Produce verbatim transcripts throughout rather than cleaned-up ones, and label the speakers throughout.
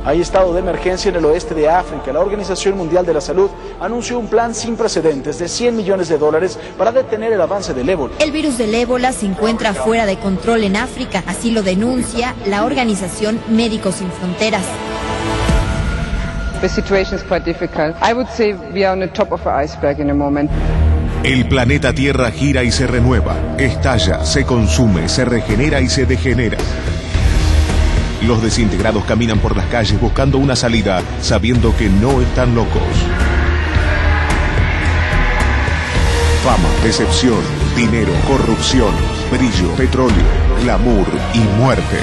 Speaker 1: Hay estado de emergencia en el oeste de África. La Organización Mundial de la Salud anunció un plan sin precedentes de cien millones de dólares para detener el avance del ébola.
Speaker 2: El virus del ébola se encuentra fuera de control en África, así lo denuncia la Organización Médicos Sin Fronteras.
Speaker 3: The situation is quite difficult. I would say we are on the top of the iceberg in a moment.
Speaker 4: El planeta Tierra gira y se renueva, estalla, se consume, se regenera y se degenera. Los desintegrados caminan por las calles buscando una salida, sabiendo que no están locos. Fama, decepción, dinero, corrupción, brillo, petróleo, glamour y muerte.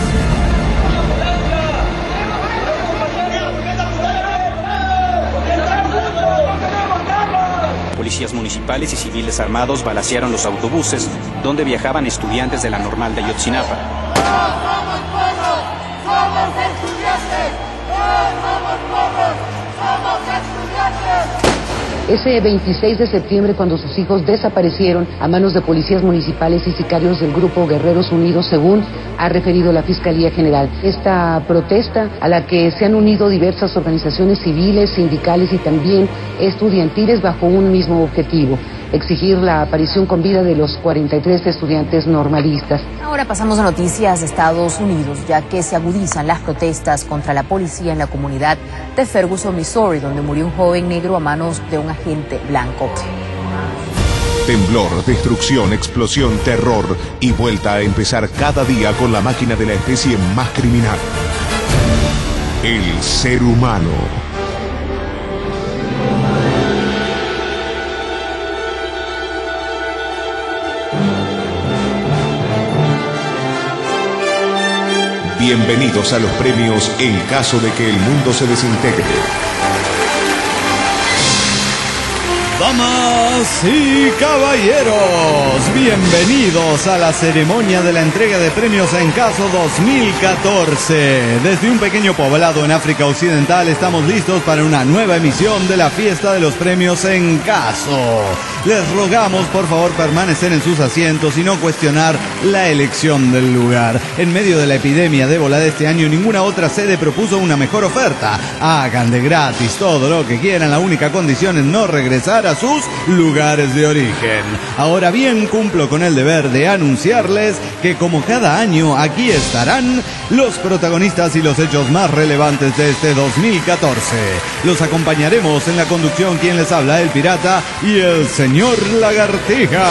Speaker 5: Policías municipales y civiles armados balacearon los autobuses donde viajaban estudiantes de la Normal de Ayotzinapa.
Speaker 6: ¡Somos pobres! ¡Somos estudiantes! ¡Somos pobres! ¡Somos estudiantes!
Speaker 7: Ese veintiséis de septiembre, cuando sus hijos desaparecieron a manos de policías municipales y sicarios del grupo Guerreros Unidos, según ha referido la Fiscalía General. Esta protesta, a la que se han unido diversas organizaciones civiles, sindicales y también estudiantiles bajo un mismo objetivo: exigir la aparición con vida de los cuarenta y tres estudiantes normalistas.
Speaker 8: Ahora pasamos a noticias de Estados Unidos, ya que se agudizan las protestas contra la policía en la comunidad de Ferguson, Missouri, donde murió un joven negro a manos de un agente blanco.
Speaker 4: Temblor, destrucción, explosión, terror y vuelta a empezar cada día con la máquina de la especie más criminal: el ser humano. Bienvenidos a los premios en caso de que el mundo se desintegre.
Speaker 9: Damas y caballeros, bienvenidos a la ceremonia de la entrega de premios en caso dos mil catorce. Desde un pequeño poblado en África Occidental estamos listos para una nueva emisión de la fiesta de los premios en caso. Les rogamos por favor permanecer en sus asientos y no cuestionar la elección del lugar. En medio de la epidemia de ébola de este año, ninguna otra sede propuso una mejor oferta. Hagan de gratis todo lo que quieran, la única condición es no regresar a sus lugares de origen. Ahora bien, cumplo con el deber de anunciarles que, como cada año, aquí estarán los protagonistas y los hechos más relevantes de este dos mil catorce. Los acompañaremos en la conducción quien les habla, el pirata y el señor Lagartija.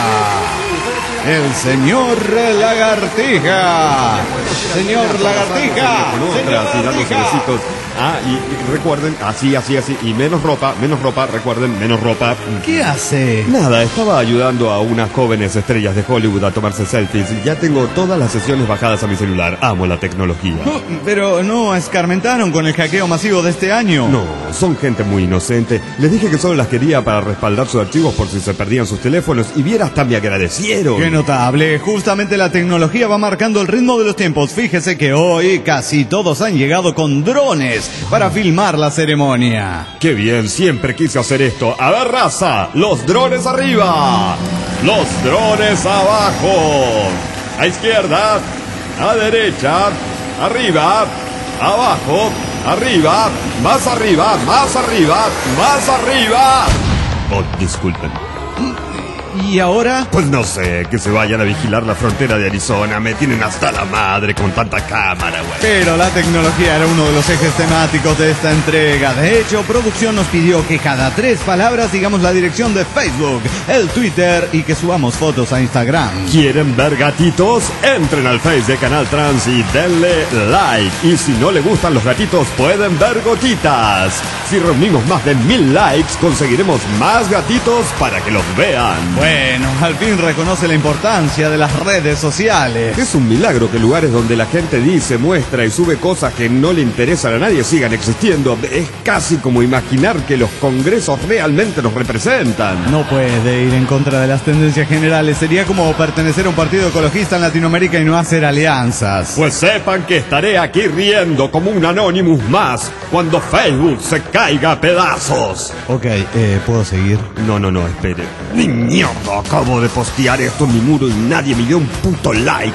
Speaker 9: El señor Lagartija. Señor Lagartija.
Speaker 10: Señor. Ah, y, y recuerden, así, así, así, y menos ropa, menos ropa, recuerden, menos ropa.
Speaker 9: ¿Qué hace?
Speaker 10: Nada, estaba ayudando a unas jóvenes estrellas de Hollywood a tomarse selfies. Ya tengo todas las sesiones bajadas a mi celular. Amo la tecnología.
Speaker 9: Oh, pero no escarmentaron con el hackeo masivo de este año.
Speaker 10: No, son gente muy inocente. Les dije que solo las quería para respaldar sus archivos por si se perdían sus teléfonos, y viera, hasta me agradecieron.
Speaker 9: Qué notable. Justamente la tecnología va marcando el ritmo de los tiempos. Fíjese que hoy casi todos han llegado con drones para filmar la ceremonia.
Speaker 10: ¡Qué bien! Siempre quise hacer esto. A ver, raza, los drones arriba, los drones abajo, a izquierda, a derecha, arriba, abajo, arriba, más arriba, más arriba, más arriba. Oh, disculpen.
Speaker 9: ¿Y ahora?
Speaker 10: Pues no sé, que se vayan a vigilar la frontera de Arizona. Me tienen hasta la madre con tanta cámara, güey.
Speaker 9: Pero la tecnología era uno de los ejes temáticos de esta entrega. De hecho, producción nos pidió que cada tres palabras digamos la dirección de Facebook, el Twitter y que subamos fotos a Instagram.
Speaker 10: ¿Quieren ver gatitos? Entren al Face de Canal Trans y denle like. Y si no le gustan los gatitos, pueden ver gotitas. Si reunimos más de mil likes, conseguiremos más gatitos para que los vean.
Speaker 9: Bueno, al fin reconoce la importancia de las redes sociales.
Speaker 10: Es un milagro que lugares donde la gente dice, muestra y sube cosas que no le interesan a nadie sigan existiendo. Es casi como imaginar que los congresos realmente nos representan.
Speaker 9: No puede ir en contra de las tendencias generales. Sería como pertenecer a un partido ecologista en Latinoamérica y no hacer alianzas.
Speaker 10: Pues sepan que estaré aquí riendo como un Anonymous más cuando Facebook se caiga a pedazos.
Speaker 9: Ok, eh, ¿puedo seguir?
Speaker 10: No, no, no, espere. Niño. Acabo de postear esto en mi muro y nadie me dio un puto like.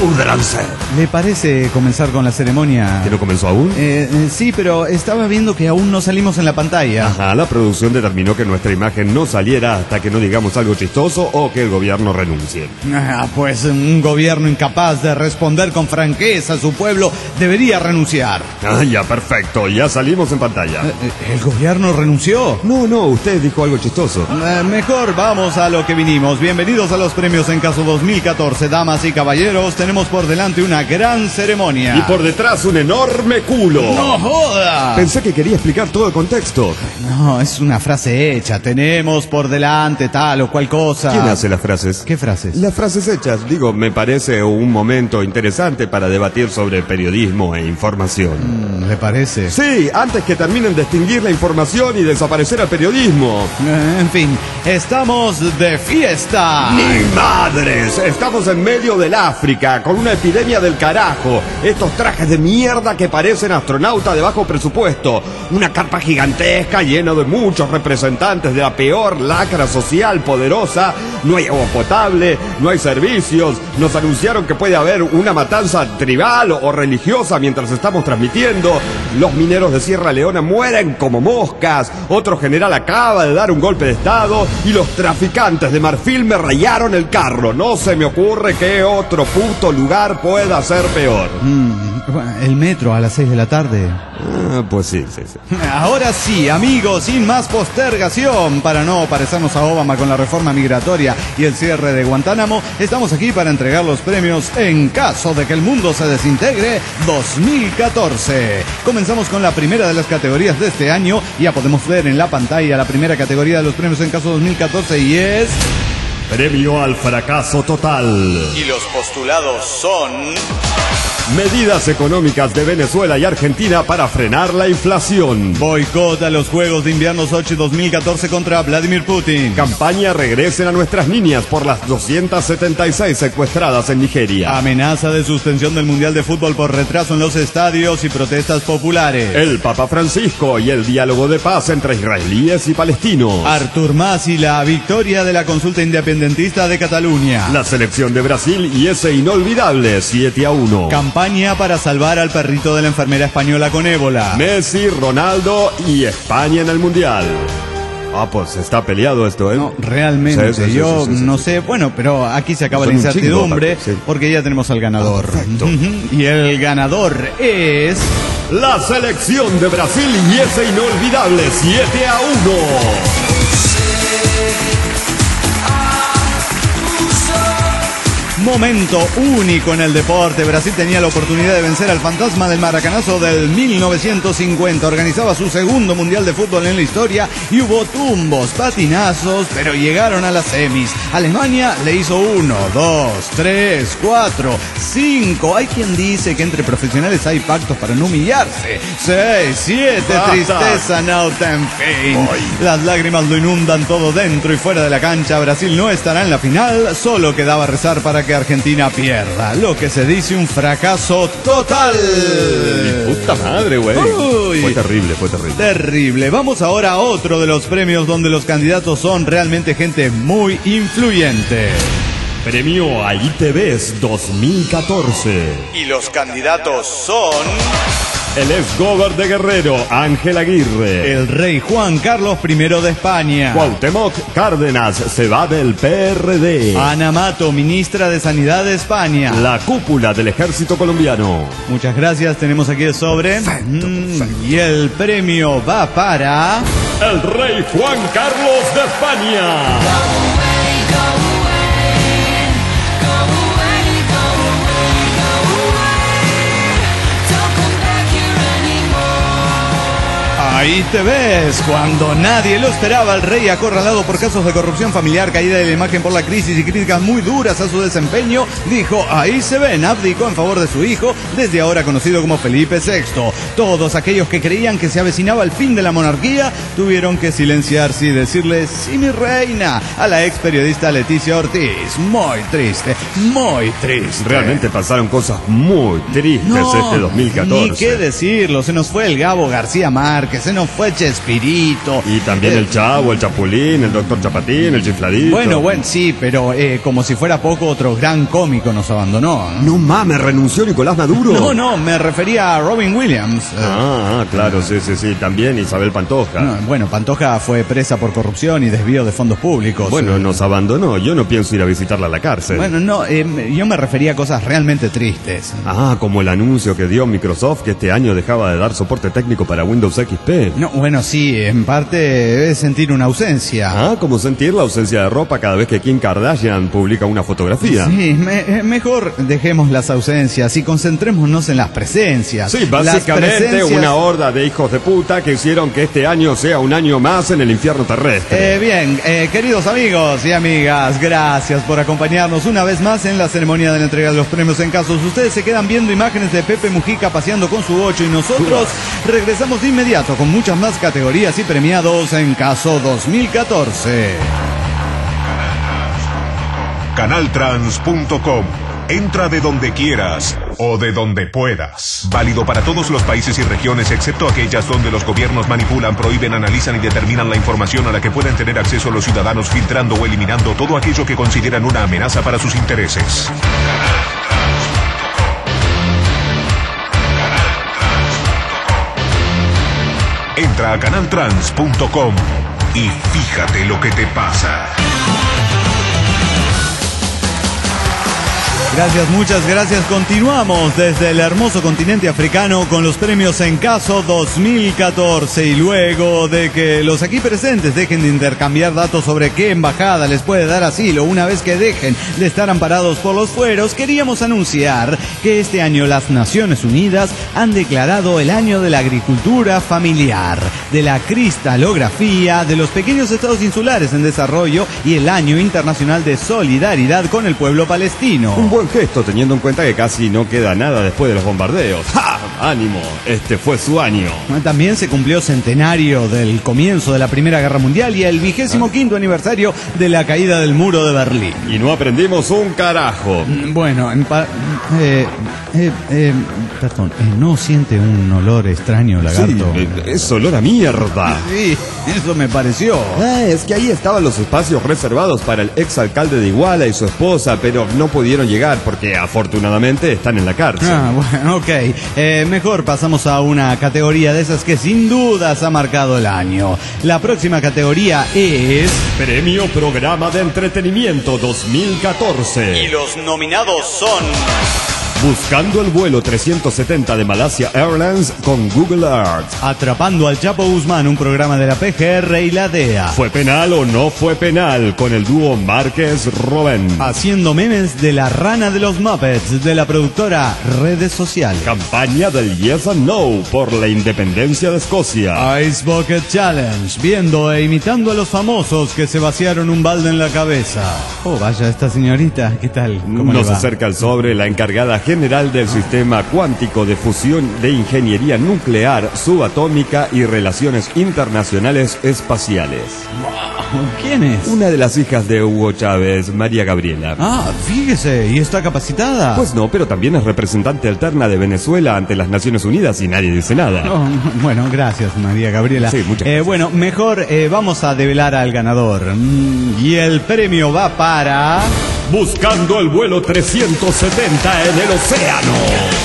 Speaker 10: púdranse.
Speaker 9: ¿Le parece comenzar con la ceremonia?
Speaker 10: ¿Que no comenzó aún?
Speaker 9: Eh, eh, sí, pero estaba viendo que aún no salimos en la pantalla.
Speaker 10: Ajá, la producción determinó que nuestra imagen no saliera hasta que no digamos algo chistoso o que el gobierno renuncie.
Speaker 9: Ah, pues un gobierno incapaz de responder con franqueza a su pueblo debería renunciar.
Speaker 10: Ah, ya, perfecto, ya salimos en pantalla.
Speaker 9: Eh, ¿El gobierno renunció?
Speaker 10: No, no, usted dijo algo chistoso.
Speaker 9: Eh, mejor vamos a lo que vinimos. Bienvenidos a los premios en caso dos mil catorce, damas y caballeros. Tenemos por delante una gran ceremonia.
Speaker 10: Y por detrás un enorme culo.
Speaker 9: ¡No joda!
Speaker 10: Pensé que quería explicar todo el contexto.
Speaker 9: No, es una frase hecha. Tenemos por delante tal o cual cosa.
Speaker 10: ¿Quién hace las frases?
Speaker 9: ¿Qué frases?
Speaker 10: Las frases hechas. Digo, me parece un momento interesante para debatir sobre periodismo e información.
Speaker 9: Mm, ¿Le parece?
Speaker 10: Sí, antes que terminen de extinguir la información y desaparecer al periodismo.
Speaker 9: Eh, en fin, estamos de fiesta.
Speaker 10: ¡Ni madres! Estamos en medio del África, con una epidemia del carajo. Estos trajes de mierda que parecen astronautas de bajo presupuesto. Una carpa gigantesca llena de muchos representantes de la peor lacra social poderosa. No hay agua potable, no hay servicios. Nos anunciaron que puede haber una matanza tribal o religiosa mientras estamos transmitiendo. Los mineros de Sierra Leona mueren como moscas. Otro general acaba de dar un golpe de estado y los traficantes de marfil me rayaron el carro. No se me ocurre qué otro puto lugar pueda ser peor.
Speaker 9: Mm, el metro a las seis de la tarde.
Speaker 10: Ah, pues sí, sí, sí.
Speaker 9: Ahora sí, amigos, sin más postergación, para no parecernos a Obama con la reforma migratoria y el cierre de Guantánamo, estamos aquí para entregar los premios En caso de que el mundo se desintegre dos mil catorce. Comenzamos con la primera de las categorías de este año. Ya podemos ver en la pantalla la primera categoría de los premios En caso dos mil catorce y es...
Speaker 10: Premio al fracaso total.
Speaker 9: Y los postulados son...
Speaker 10: Medidas económicas de Venezuela y Argentina para frenar la inflación.
Speaker 9: Boicot a los Juegos de Invierno Sochi dos mil catorce contra Vladimir Putin.
Speaker 10: Campaña Regresen a nuestras niñas por las doscientas setenta y seis secuestradas en Nigeria.
Speaker 9: Amenaza de suspensión del Mundial de Fútbol por retraso en los estadios y protestas populares.
Speaker 10: El Papa Francisco y el diálogo de paz entre israelíes y palestinos.
Speaker 9: Artur Mas y la victoria de la consulta independentista de Cataluña.
Speaker 10: La selección de Brasil y ese inolvidable siete a uno.
Speaker 9: Campaña para salvar al perrito de la enfermera española con ébola.
Speaker 10: Messi, Ronaldo y España en el Mundial. Ah, pues está peleado esto, ¿eh?
Speaker 9: No, realmente, sí, sí, yo sí, sí, sí, no sí. sé, bueno, pero aquí se acaba Son la incertidumbre chingo, sí. porque ya tenemos al ganador.
Speaker 10: Perfecto.
Speaker 9: Y el ganador es...
Speaker 10: la selección de Brasil y ese inolvidable siete a uno.
Speaker 9: Momento único en el deporte. Brasil tenía la oportunidad de vencer al fantasma del Maracanazo del mil novecientos cincuenta. Organizaba su segundo mundial de fútbol en la historia y hubo tumbos, patinazos, pero llegaron a las semis. Alemania le hizo uno, dos, tres, cuatro, cinco. Hay quien dice que entre profesionales hay pactos para no humillarse. Seis, siete, tristeza, no ten fin. Las lágrimas lo inundan todo dentro y fuera de la cancha. Brasil no estará en la final. Solo quedaba rezar para que Argentina pierda, lo que se dice un fracaso total.
Speaker 10: Mi puta madre, güey. Fue terrible, fue terrible.
Speaker 9: Terrible. Vamos ahora a otro de los premios donde los candidatos son realmente gente muy influyente.
Speaker 10: Premio a I T Vs dos mil catorce.
Speaker 9: Y los candidatos son...
Speaker 10: el exgober de Guerrero, Ángel Aguirre.
Speaker 9: El rey Juan Carlos primero de España.
Speaker 10: Cuauhtémoc Cárdenas se va del P R D.
Speaker 9: Ana Mato, ministra de Sanidad de España.
Speaker 10: La cúpula del ejército colombiano.
Speaker 9: Muchas gracias, tenemos aquí el sobre.
Speaker 10: Perfecto, perfecto.
Speaker 9: Y el premio va para...
Speaker 10: el rey Juan Carlos de España.
Speaker 9: Ahí te ves, cuando nadie lo esperaba, el rey acorralado por casos de corrupción familiar, caída de la imagen por la crisis y críticas muy duras a su desempeño, dijo, ahí se ven, abdicó en favor de su hijo, desde ahora conocido como Felipe sexto. Todos aquellos que creían que se avecinaba el fin de la monarquía, tuvieron que silenciarse y decirle, sí mi reina, a la ex periodista Leticia Ortiz. Muy triste, muy triste.
Speaker 10: Realmente pasaron cosas muy tristes
Speaker 9: no,
Speaker 10: este dos mil catorce.
Speaker 9: Ni qué decirlo, se nos fue el Gabo García Márquez, se nos fue Chespirito.
Speaker 10: Y también
Speaker 9: Eh,
Speaker 10: el Chavo, el Chapulín, el Doctor Chapatín, el Chifladito.
Speaker 9: Bueno, bueno, sí, pero eh, como si fuera poco, otro gran cómico nos abandonó.
Speaker 10: No mames, renunció Nicolás Maduro.
Speaker 9: No, no, me refería a Robin Williams. Eh,
Speaker 10: Ah, claro, sí, sí, sí. También Isabel Pantoja.
Speaker 9: no, bueno, Pantoja fue presa por corrupción y desvío de fondos públicos.
Speaker 10: Bueno,
Speaker 9: Eh,
Speaker 10: nos abandonó. Yo no pienso ir a visitarla a la cárcel.
Speaker 9: Bueno, no, eh, yo me refería a cosas realmente tristes.
Speaker 10: Ah, como el anuncio que dio Microsoft que este año dejaba de dar soporte técnico para Windows X P.
Speaker 9: No, bueno, sí, en parte es sentir una ausencia.
Speaker 10: Ah, como sentir la ausencia de ropa cada vez que Kim Kardashian publica una fotografía.
Speaker 9: Sí, me- eh, mejor dejemos las ausencias y concentrémonos en las presencias.
Speaker 10: Sí,
Speaker 9: Las
Speaker 10: básicamente
Speaker 9: presencias-
Speaker 10: una horda de hijos de puta que hicieron que este año sea un año más en el infierno terrestre.
Speaker 9: Eh, bien, eh, queridos amigos y amigas, gracias por acompañarnos una vez más en la ceremonia de la entrega de los premios en casos. Ustedes se quedan viendo imágenes de Pepe Mujica paseando con su ocho y nosotros regresamos de inmediato con muchas más categorías y premiados en caso dos mil catorce.
Speaker 4: Canaltrans punto com. Entra de donde quieras o de donde puedas. Válido para todos los países y regiones excepto aquellas donde los gobiernos manipulan, prohíben, analizan y determinan la información a la que pueden tener acceso los ciudadanos, filtrando o eliminando todo aquello que consideran una amenaza para sus intereses. Entra a canaltrans punto com y fíjate lo que te pasa.
Speaker 9: Gracias, muchas gracias. Continuamos desde el hermoso continente africano con los premios en caso dos mil catorce y luego de que los aquí presentes dejen de intercambiar datos sobre qué embajada les puede dar asilo una vez que dejen de estar amparados por los fueros, queríamos anunciar que este año las Naciones Unidas han declarado el año de la agricultura familiar, de la cristalografía, de los pequeños estados insulares en desarrollo y el año internacional de solidaridad con el pueblo palestino.
Speaker 10: Un buen gesto teniendo en cuenta que casi no queda nada después de los bombardeos. ¡Ja! ¡Ánimo! Este fue su año.
Speaker 9: También se cumplió centenario del comienzo de la Primera Guerra Mundial y el vigésimo quinto aniversario de la caída del muro de Berlín.
Speaker 10: Y no aprendimos un carajo.
Speaker 9: Bueno, en pa- eh, eh, eh, perdón, eh, ¿no siente un olor extraño, lagarto?
Speaker 10: Sí, es olor a mierda.
Speaker 9: Sí, eso me pareció.
Speaker 10: Ah, es que ahí estaban los espacios reservados para el exalcalde de Iguala y su esposa, pero no pudieron llegar porque afortunadamente están en la cárcel.
Speaker 9: Ah, bueno, ok. Eh, mejor pasamos a una categoría de esas que sin dudas ha marcado el año. La próxima categoría es...
Speaker 10: Premio Programa de Entretenimiento dos mil catorce.
Speaker 9: Y los nominados son...
Speaker 10: Buscando el vuelo trescientos setenta de Malasia Airlines con Google Earth.
Speaker 9: Atrapando al Chapo Guzmán, un programa de la P G R y la D E A.
Speaker 10: ¿Fue penal o no fue penal? Con el dúo Márquez-Robén.
Speaker 9: Haciendo memes de la rana de los Muppets, de la productora Redes Sociales.
Speaker 10: Campaña del Yes and No por la independencia de Escocia.
Speaker 9: Ice Bucket Challenge, viendo e imitando a los famosos que se vaciaron un balde en la cabeza. Oh, vaya, esta señorita, ¿qué tal? ¿Cómo
Speaker 10: Nos
Speaker 9: le va?
Speaker 10: acerca el sobre la encargada general del Sistema Cuántico de Fusión de Ingeniería Nuclear, Subatómica y Relaciones Internacionales Espaciales.
Speaker 9: ¿Quién es?
Speaker 10: Una de las hijas de Hugo Chávez, María Gabriela.
Speaker 9: Ah, fíjese, ¿y está capacitada?
Speaker 10: Pues no, pero también es representante alterna de Venezuela ante las Naciones Unidas y nadie dice nada.
Speaker 9: Oh, bueno, gracias María Gabriela.
Speaker 10: Sí, muchas
Speaker 9: Eh,
Speaker 10: gracias.
Speaker 9: bueno, mejor eh, vamos a develar al ganador. Mm, y el premio va para...
Speaker 10: Buscando el vuelo trescientos setenta en el océano.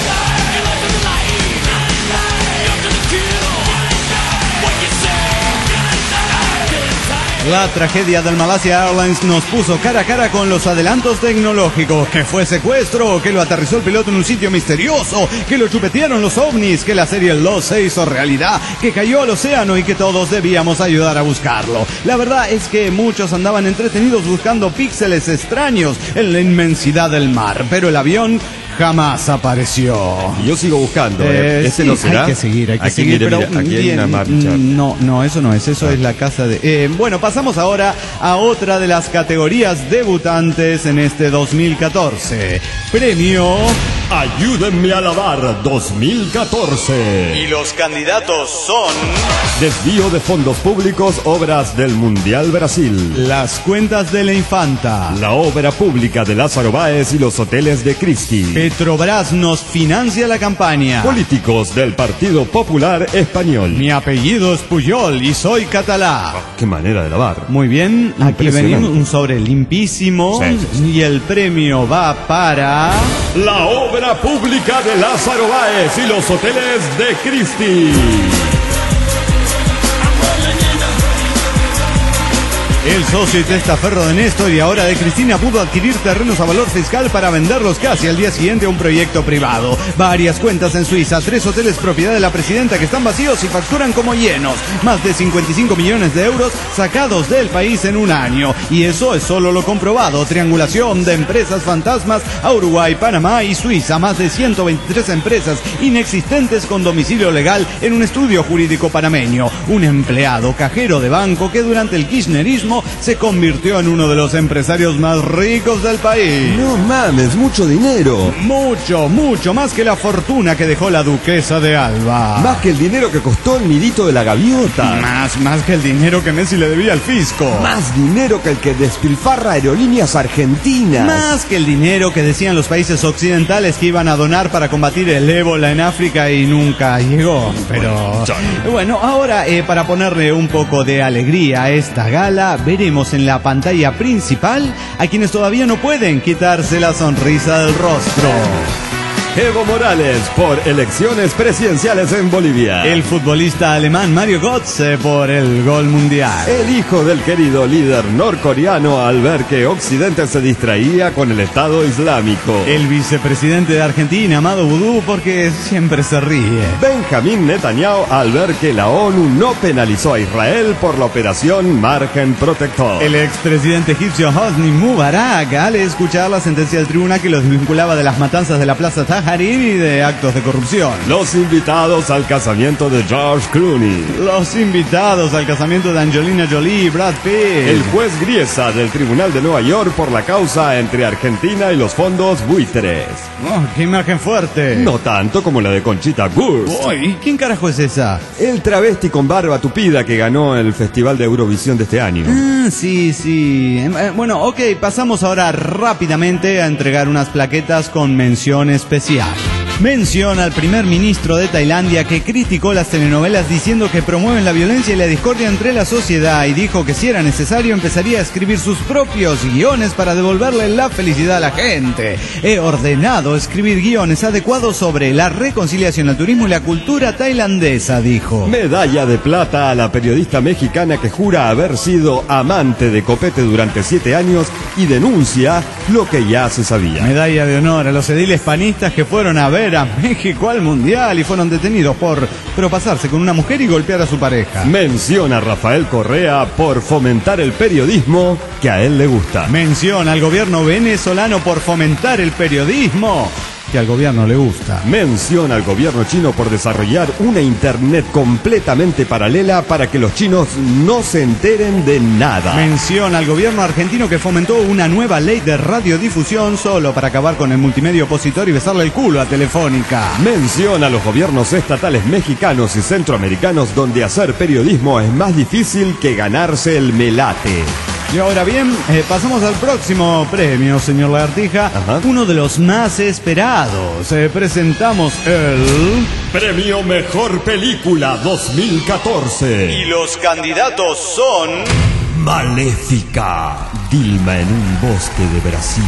Speaker 9: La tragedia del Malasia Airlines nos puso cara a cara con los adelantos tecnológicos. Que fue secuestro, que lo aterrizó el piloto en un sitio misterioso, que lo chupetearon los ovnis, que la serie Lost se hizo realidad, que cayó al océano y que todos debíamos ayudar a buscarlo. La verdad es que muchos andaban entretenidos buscando píxeles extraños en la inmensidad del mar, pero el avión jamás apareció.
Speaker 10: Y yo sigo buscando.
Speaker 9: Eh,
Speaker 10: ¿eh? ¿Este
Speaker 9: sí,
Speaker 10: no será?
Speaker 9: Hay que seguir, hay que
Speaker 10: Aquí,
Speaker 9: seguir.
Speaker 10: mire,
Speaker 9: pero
Speaker 10: mire, aquí hay
Speaker 9: bien,
Speaker 10: una marcha.
Speaker 9: No, no, eso no es. Eso es la casa de... Eh, bueno, pasamos ahora a otra de las categorías debutantes en este dos mil catorce. Premio...
Speaker 10: Ayúdenme a lavar dos mil catorce.
Speaker 9: Y los candidatos son...
Speaker 10: Desvío de fondos públicos, obras del Mundial Brasil.
Speaker 9: Las cuentas de la Infanta.
Speaker 10: La obra pública de Lázaro Báez y los hoteles de Cristi.
Speaker 9: Petrobras nos financia la campaña.
Speaker 10: Políticos del Partido Popular Español.
Speaker 9: Mi apellido es Puyol y soy catalá.
Speaker 10: Oh, qué manera de lavar.
Speaker 9: Muy bien, aquí venimos un sobre limpísimo.
Speaker 10: Sí, sí, sí.
Speaker 9: Y el premio va para...
Speaker 10: La obra pública de Lázaro Báez y los hoteles de Cristi.
Speaker 9: El socio y testaferro de Néstor y ahora de Cristina pudo adquirir terrenos a valor fiscal para venderlos casi al día siguiente a un proyecto privado. Varias cuentas en Suiza, tres hoteles propiedad de la presidenta que están vacíos y facturan como llenos. Más de cincuenta y cinco millones de euros sacados del país en un año. Y eso es solo lo comprobado. Triangulación de empresas fantasmas a Uruguay, Panamá y Suiza. Más de ciento veintitrés empresas inexistentes con domicilio legal en un estudio jurídico panameño. Un empleado cajero de banco que durante el kirchnerismo se convirtió en uno de los empresarios más ricos del país.
Speaker 10: No mames, mucho dinero.
Speaker 9: Mucho, mucho más que la fortuna que dejó la duquesa de Alba.
Speaker 10: Más que el dinero que costó el nidito de la gaviota.
Speaker 9: Más, más que el dinero que Messi le debía al fisco.
Speaker 10: Más dinero que el que despilfarra Aerolíneas Argentinas.
Speaker 9: Más que el dinero que decían los países occidentales que iban a donar para combatir el ébola en África y nunca llegó. Pero bueno, ahora eh, para ponerle un poco de alegría a esta gala, veremos en la pantalla principal a quienes todavía no pueden quitarse la sonrisa del rostro.
Speaker 10: Evo Morales por elecciones presidenciales en Bolivia.
Speaker 9: El futbolista alemán Mario Götze por el gol mundial.
Speaker 10: El hijo del querido líder norcoreano al ver que Occidente se distraía con el Estado Islámico.
Speaker 9: El vicepresidente de Argentina, Amado Vudú, porque siempre se ríe.
Speaker 10: Benjamín Netanyahu al ver que la ONU no penalizó a Israel por la operación Margen Protector.
Speaker 9: El expresidente egipcio Hosni Mubarak al escuchar la sentencia del tribunal que los desvinculaba de las matanzas de la Plaza Tahrir y de actos de corrupción.
Speaker 10: Los invitados al casamiento de George Clooney.
Speaker 9: Los invitados al casamiento de Angelina Jolie y Brad Pitt.
Speaker 10: El juez Griesa del Tribunal de Nueva York por la causa entre Argentina y los fondos buitres.
Speaker 9: Oh, qué imagen fuerte.
Speaker 10: No tanto como la de Conchita Wurst.
Speaker 9: Uy, ¿quién carajo es esa?
Speaker 10: El travesti con barba tupida que ganó el Festival de Eurovisión de este año.
Speaker 9: Ah, sí, sí. Eh, bueno, ok, pasamos ahora rápidamente a entregar unas plaquetas con mención especial. Mención al primer ministro de Tailandia que criticó las telenovelas diciendo que promueven la violencia y la discordia entre la sociedad y dijo que si era necesario empezaría a escribir sus propios guiones para devolverle la felicidad a la gente. He ordenado escribir guiones adecuados sobre la reconciliación, el turismo y la cultura tailandesa, dijo.
Speaker 10: Medalla de plata a la periodista mexicana que jura haber sido amante de Copete durante siete años y denuncia lo que ya se sabía.
Speaker 9: Medalla de honor a los ediles panistas que fueron a ver a México al Mundial y fueron detenidos por propasarse con una mujer y golpear a su pareja.
Speaker 10: Menciona a Rafael Correa por fomentar el periodismo que a él le gusta.
Speaker 9: Menciona al gobierno venezolano por fomentar el periodismo que al gobierno le gusta.
Speaker 10: Menciona al gobierno chino por desarrollar una internet completamente paralela para que los chinos no se enteren de nada.
Speaker 9: Menciona al gobierno argentino que fomentó una nueva ley de radiodifusión solo para acabar con el multimedia opositor y besarle el culo a Telefónica.
Speaker 10: Menciona a los gobiernos estatales mexicanos y centroamericanos donde hacer periodismo es más difícil que ganarse el melate.
Speaker 9: Y ahora bien, eh, pasamos al próximo premio, señor Lagartija. Ajá. Uno de los más esperados. Eh, presentamos el...
Speaker 10: Premio Mejor Película dos mil catorce.
Speaker 9: Y los candidatos son...
Speaker 10: Maléfica, Dilma en un bosque de Brasil.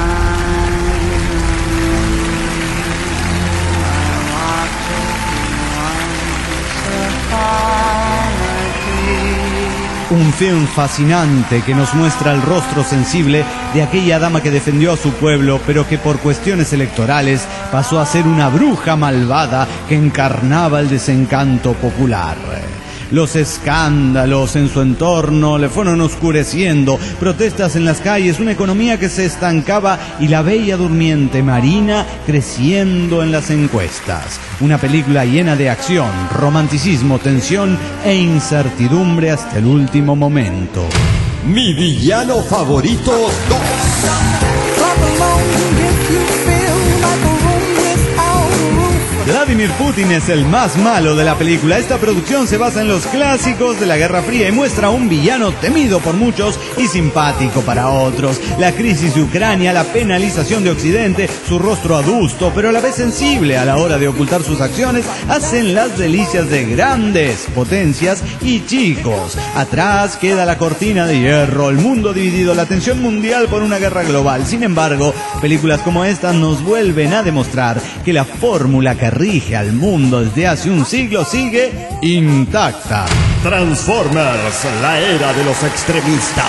Speaker 9: Un film fascinante que nos muestra el rostro sensible de aquella dama que defendió a su pueblo, pero que por cuestiones electorales pasó a ser una bruja malvada que encarnaba el desencanto popular. Los escándalos en su entorno le fueron oscureciendo, protestas en las calles, una economía que se estancaba y la bella durmiente Marina creciendo en las encuestas. Una película llena de acción, romanticismo, tensión e incertidumbre hasta el último momento.
Speaker 10: Mi villano favorito dos.
Speaker 9: Vladimir Putin es el más malo de la película. Esta producción se basa en los clásicos de la Guerra Fría y muestra a un villano temido por muchos y simpático para otros. La crisis de Ucrania, la penalización de Occidente, su rostro adusto pero a la vez sensible a la hora de ocultar sus acciones, hacen las delicias de grandes potencias y chicos. Atrás queda la cortina de hierro, el mundo dividido, la tensión mundial por una guerra global. Sin embargo, películas como esta nos vuelven a demostrar que la fórmula que rige al mundo desde hace un siglo sigue intacta.
Speaker 10: Transformers, la era de los extremistas.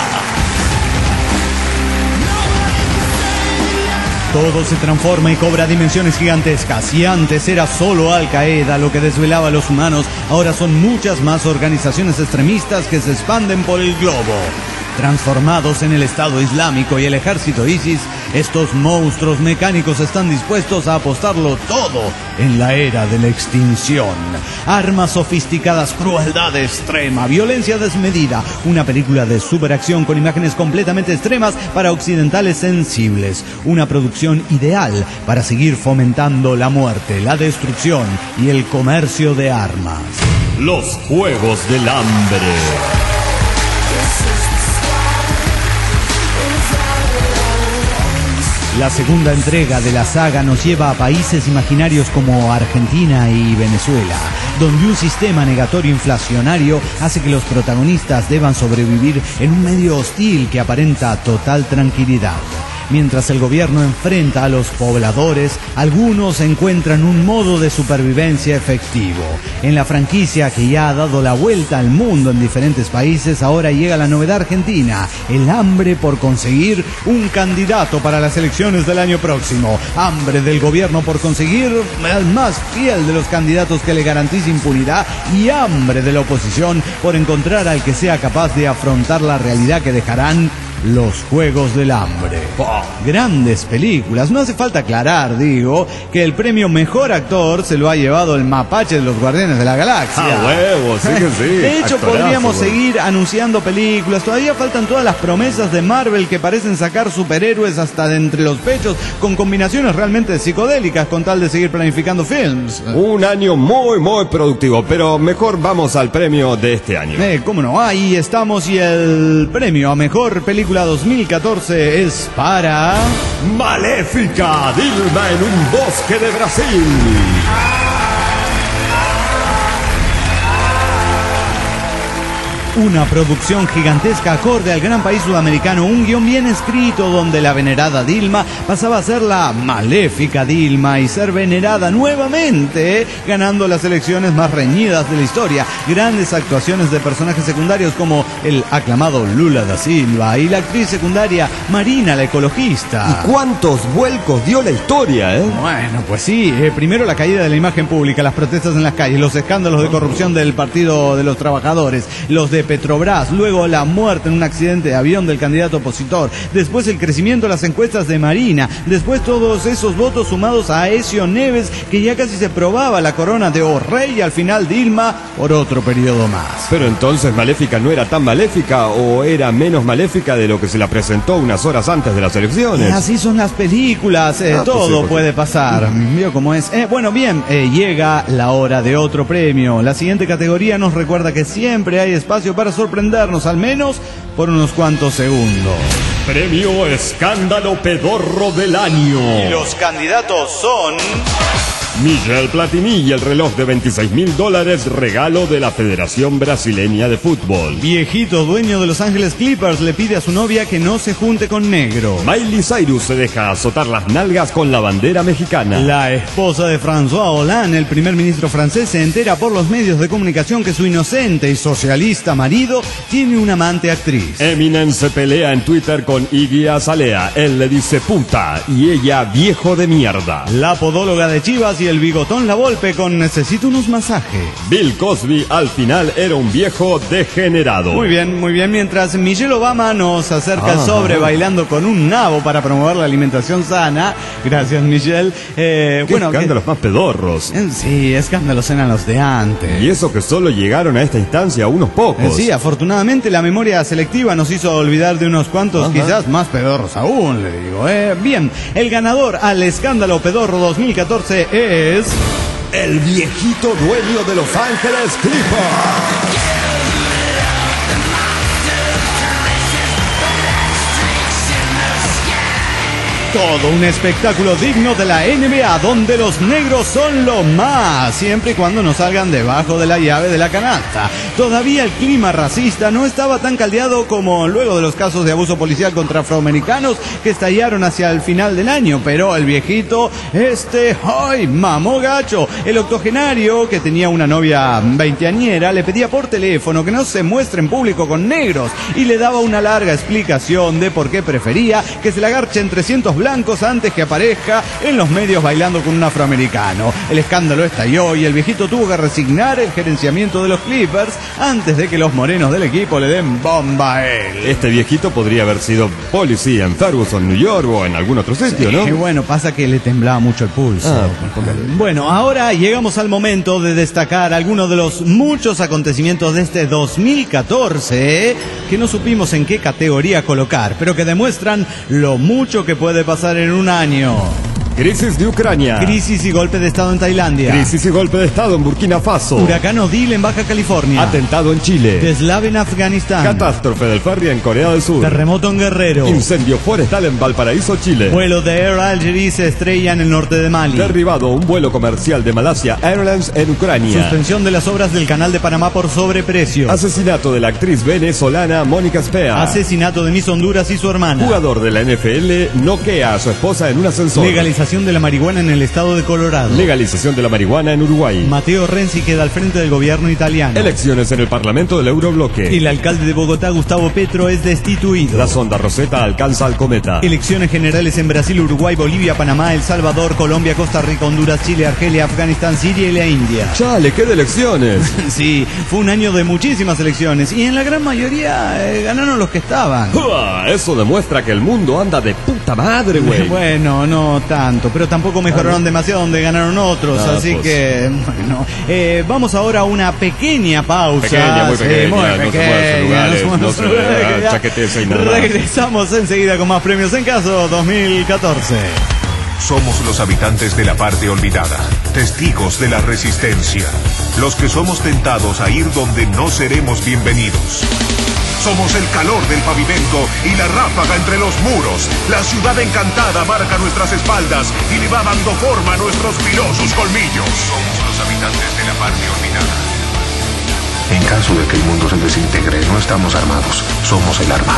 Speaker 9: Todo se transforma y cobra dimensiones gigantescas. Si antes era solo Al Qaeda lo que desvelaba a los humanos, ahora son muchas más organizaciones extremistas que se expanden por el globo. Transformados en el Estado Islámico y el ejército ISIS, estos monstruos mecánicos están dispuestos a apostarlo todo en la era de la extinción. Armas sofisticadas, crueldad extrema, violencia desmedida. Una película de superacción con imágenes completamente extremas para occidentales sensibles. Una producción ideal para seguir fomentando la muerte, la destrucción y el comercio de armas.
Speaker 10: Los Juegos del Hambre.
Speaker 9: La segunda entrega de la saga nos lleva a países imaginarios como Argentina y Venezuela, donde un sistema negatorio inflacionario hace que los protagonistas deban sobrevivir en un medio hostil que aparenta total tranquilidad. Mientras el gobierno enfrenta a los pobladores, algunos encuentran un modo de supervivencia efectivo. En la franquicia que ya ha dado la vuelta al mundo en diferentes países, ahora llega la novedad argentina, el hambre por conseguir un candidato para las elecciones del año próximo. Hambre del gobierno por conseguir al más fiel de los candidatos que le garantice impunidad y hambre de la oposición por encontrar al que sea capaz de afrontar la realidad que dejarán los Juegos del Hambre. Oh, grandes películas. No hace falta aclarar, digo, que el premio Mejor Actor se lo ha llevado el mapache de los Guardianes de la Galaxia.
Speaker 10: ¡Ah, huevo! Sí que sí.
Speaker 9: De hecho,
Speaker 10: Actorazo,
Speaker 9: podríamos
Speaker 10: güey.
Speaker 9: seguir anunciando películas. Todavía faltan todas las promesas de Marvel que parecen sacar superhéroes hasta de entre los pechos con combinaciones realmente psicodélicas con tal de seguir planificando films.
Speaker 10: Un año muy, muy productivo, pero mejor vamos al premio de este año.
Speaker 9: Eh, cómo no, ahí estamos y el premio a Mejor Película dos mil catorce es para...
Speaker 10: Maléfica, Dilma en un bosque de Brasil.
Speaker 9: Una producción gigantesca acorde al gran país sudamericano, un guión bien escrito donde la venerada Dilma pasaba a ser la maléfica Dilma y ser venerada nuevamente, ganando las elecciones más reñidas de la historia. Grandes actuaciones de personajes secundarios como el aclamado Lula da Silva y la actriz secundaria Marina, la ecologista.
Speaker 10: ¿Y cuántos vuelcos dio la historia, eh?
Speaker 9: Bueno, pues sí, eh, primero la caída de la imagen pública, las protestas en las calles, los escándalos de corrupción del Partido de los Trabajadores, los de Petrobras, luego la muerte en un accidente de avión del candidato opositor, después el crecimiento de las encuestas de Marina, después todos esos votos sumados a Aécio Neves, que ya casi se probaba la corona de O Rey, y al final Dilma por otro periodo más.
Speaker 10: Pero entonces Maléfica no era tan maléfica o era menos maléfica de lo que se la presentó unas horas antes de las elecciones.
Speaker 9: Y así son las películas, eh,
Speaker 10: Ah, pues
Speaker 9: todo
Speaker 10: sí, pues
Speaker 9: puede
Speaker 10: sí.
Speaker 9: pasar. ¿Vio cómo es? Eh, bueno, bien, eh, llega la hora de otro premio. La siguiente categoría nos recuerda que siempre hay espacio para sorprendernos, al menos por unos cuantos segundos.
Speaker 10: Premio Escándalo Pedorro del Año.
Speaker 9: Y los candidatos son...
Speaker 10: Michel Platini y el reloj de veintiséis mil dólares, regalo de la Federación Brasileña de Fútbol.
Speaker 9: Viejito dueño de Los Ángeles Clippers le pide a su novia que no se junte con negro.
Speaker 10: Miley Cyrus se deja azotar las nalgas con la bandera mexicana.
Speaker 9: La esposa de François Hollande, el primer ministro francés, se entera por los medios de comunicación que su inocente y socialista marido tiene una amante actriz.
Speaker 10: Eminem se pelea en Twitter con Iggy Azalea. Él le dice puta y ella viejo de mierda.
Speaker 9: La podóloga de Chivas y el bigotón La Volpe con necesito unos masajes.
Speaker 10: Bill Cosby al final era un viejo degenerado.
Speaker 9: Muy bien, muy bien. Mientras Michelle Obama nos acerca
Speaker 10: Ah,
Speaker 9: el sobre
Speaker 10: ah.
Speaker 9: bailando con un nabo para promover la alimentación sana. Gracias, Michelle. Eh,
Speaker 10: Qué
Speaker 9: bueno,
Speaker 10: escándalos más pedorros.
Speaker 9: eh, sí, escándalos eran los de antes.
Speaker 10: Y eso que solo llegaron a esta instancia unos
Speaker 9: Eh,
Speaker 10: pocos.
Speaker 9: sí, afortunadamente la memoria selectiva nos hizo olvidar de unos cuantos,
Speaker 10: Ajá.
Speaker 9: quizás más pedorros aún, le digo. Eh. Bien, el ganador al escándalo pedorro dos mil catorce es...
Speaker 10: el viejito dueño de Los Ángeles Clippers.
Speaker 9: Todo un espectáculo digno de la N B A, donde los negros son lo más, siempre y cuando no salgan debajo de la llave de la canasta. Todavía el clima racista no estaba tan caldeado como luego de los casos de abuso policial contra afroamericanos que estallaron hacia el final del año, pero el viejito, este, ¡ay, mamó gacho! El octogenario, que tenía una novia veinteañera, le pedía por teléfono que no se muestre en público con negros y le daba una larga explicación de por qué prefería que se la agarchen trescientos blancos antes que aparezca en los medios bailando con un afroamericano. El escándalo estalló y el viejito tuvo que resignar el gerenciamiento de los Clippers antes de que los morenos del equipo le den bomba a él.
Speaker 10: Este viejito podría haber sido policía en Ferguson, New York o en algún otro sitio, ¿no?
Speaker 9: Y bueno, pasa que le temblaba mucho el pulso.
Speaker 10: Ah,
Speaker 9: bueno, ahora llegamos al momento de destacar algunos de los muchos acontecimientos de este dos mil catorce que no supimos en qué categoría colocar, pero que demuestran lo mucho que puede pasar en un año.
Speaker 10: Crisis de Ucrania.
Speaker 9: Crisis y golpe de estado en Tailandia.
Speaker 10: Crisis y golpe de estado en Burkina Faso.
Speaker 9: Huracán Odile en Baja California.
Speaker 10: Atentado en Chile.
Speaker 9: Deslave en Afganistán.
Speaker 10: Catástrofe del ferry en Corea del Sur.
Speaker 9: Terremoto en Guerrero.
Speaker 10: Incendio forestal en Valparaíso, Chile.
Speaker 9: Vuelo de Air Algérie se estrella en el norte de Mali.
Speaker 10: Derribado un vuelo comercial de Malasia Airlines en Ucrania.
Speaker 9: Suspensión de las obras del Canal de Panamá por sobreprecio.
Speaker 10: Asesinato de la actriz venezolana Mónica Spea.
Speaker 9: Asesinato de Miss Honduras y su hermana.
Speaker 10: Jugador de la N F L noquea a su esposa en un ascensor.
Speaker 9: Legalización de la marihuana en el estado de Colorado.
Speaker 10: Legalización de la marihuana en Uruguay.
Speaker 9: Matteo Renzi queda al frente del gobierno italiano.
Speaker 10: Elecciones en el Parlamento del Eurobloque.
Speaker 9: El alcalde de Bogotá, Gustavo Petro, es destituido.
Speaker 10: La sonda Rosetta alcanza al cometa.
Speaker 9: Elecciones generales en Brasil, Uruguay, Bolivia, Panamá, El Salvador, Colombia, Costa Rica, Honduras, Chile, Argelia, Afganistán, Siria y la India.
Speaker 10: Chale, ¿qué de elecciones?
Speaker 9: Sí, fue un año de muchísimas elecciones y en la gran mayoría eh, ganaron los que estaban.
Speaker 10: ¡Uah! Eso demuestra que el mundo anda de puta madre, güey.
Speaker 9: Bueno, no tanto, pero tampoco mejoraron demasiado donde ganaron otros,
Speaker 10: Ah,
Speaker 9: así
Speaker 10: pues.
Speaker 9: que, bueno, eh, vamos ahora a una pequeña pausa.
Speaker 10: Pequeña, muy
Speaker 9: Sí,
Speaker 10: pequeña,
Speaker 9: muy
Speaker 10: no se mueve sus lugares,
Speaker 9: no se
Speaker 10: no se
Speaker 9: mueve sus
Speaker 10: ah,
Speaker 9: lugares.
Speaker 10: chaqueteza y nada más.
Speaker 9: Regresamos enseguida con más premios en caso dos mil catorce.
Speaker 4: Somos los habitantes de la parte olvidada, testigos de la resistencia, los que somos tentados a ir donde no seremos bienvenidos. Somos el calor del pavimento y la ráfaga entre los muros. La ciudad encantada marca nuestras espaldas y le va dando forma a nuestros filosos colmillos. Somos los habitantes de la parte olvidada. En caso de que el mundo se desintegre, no estamos armados, somos el arma.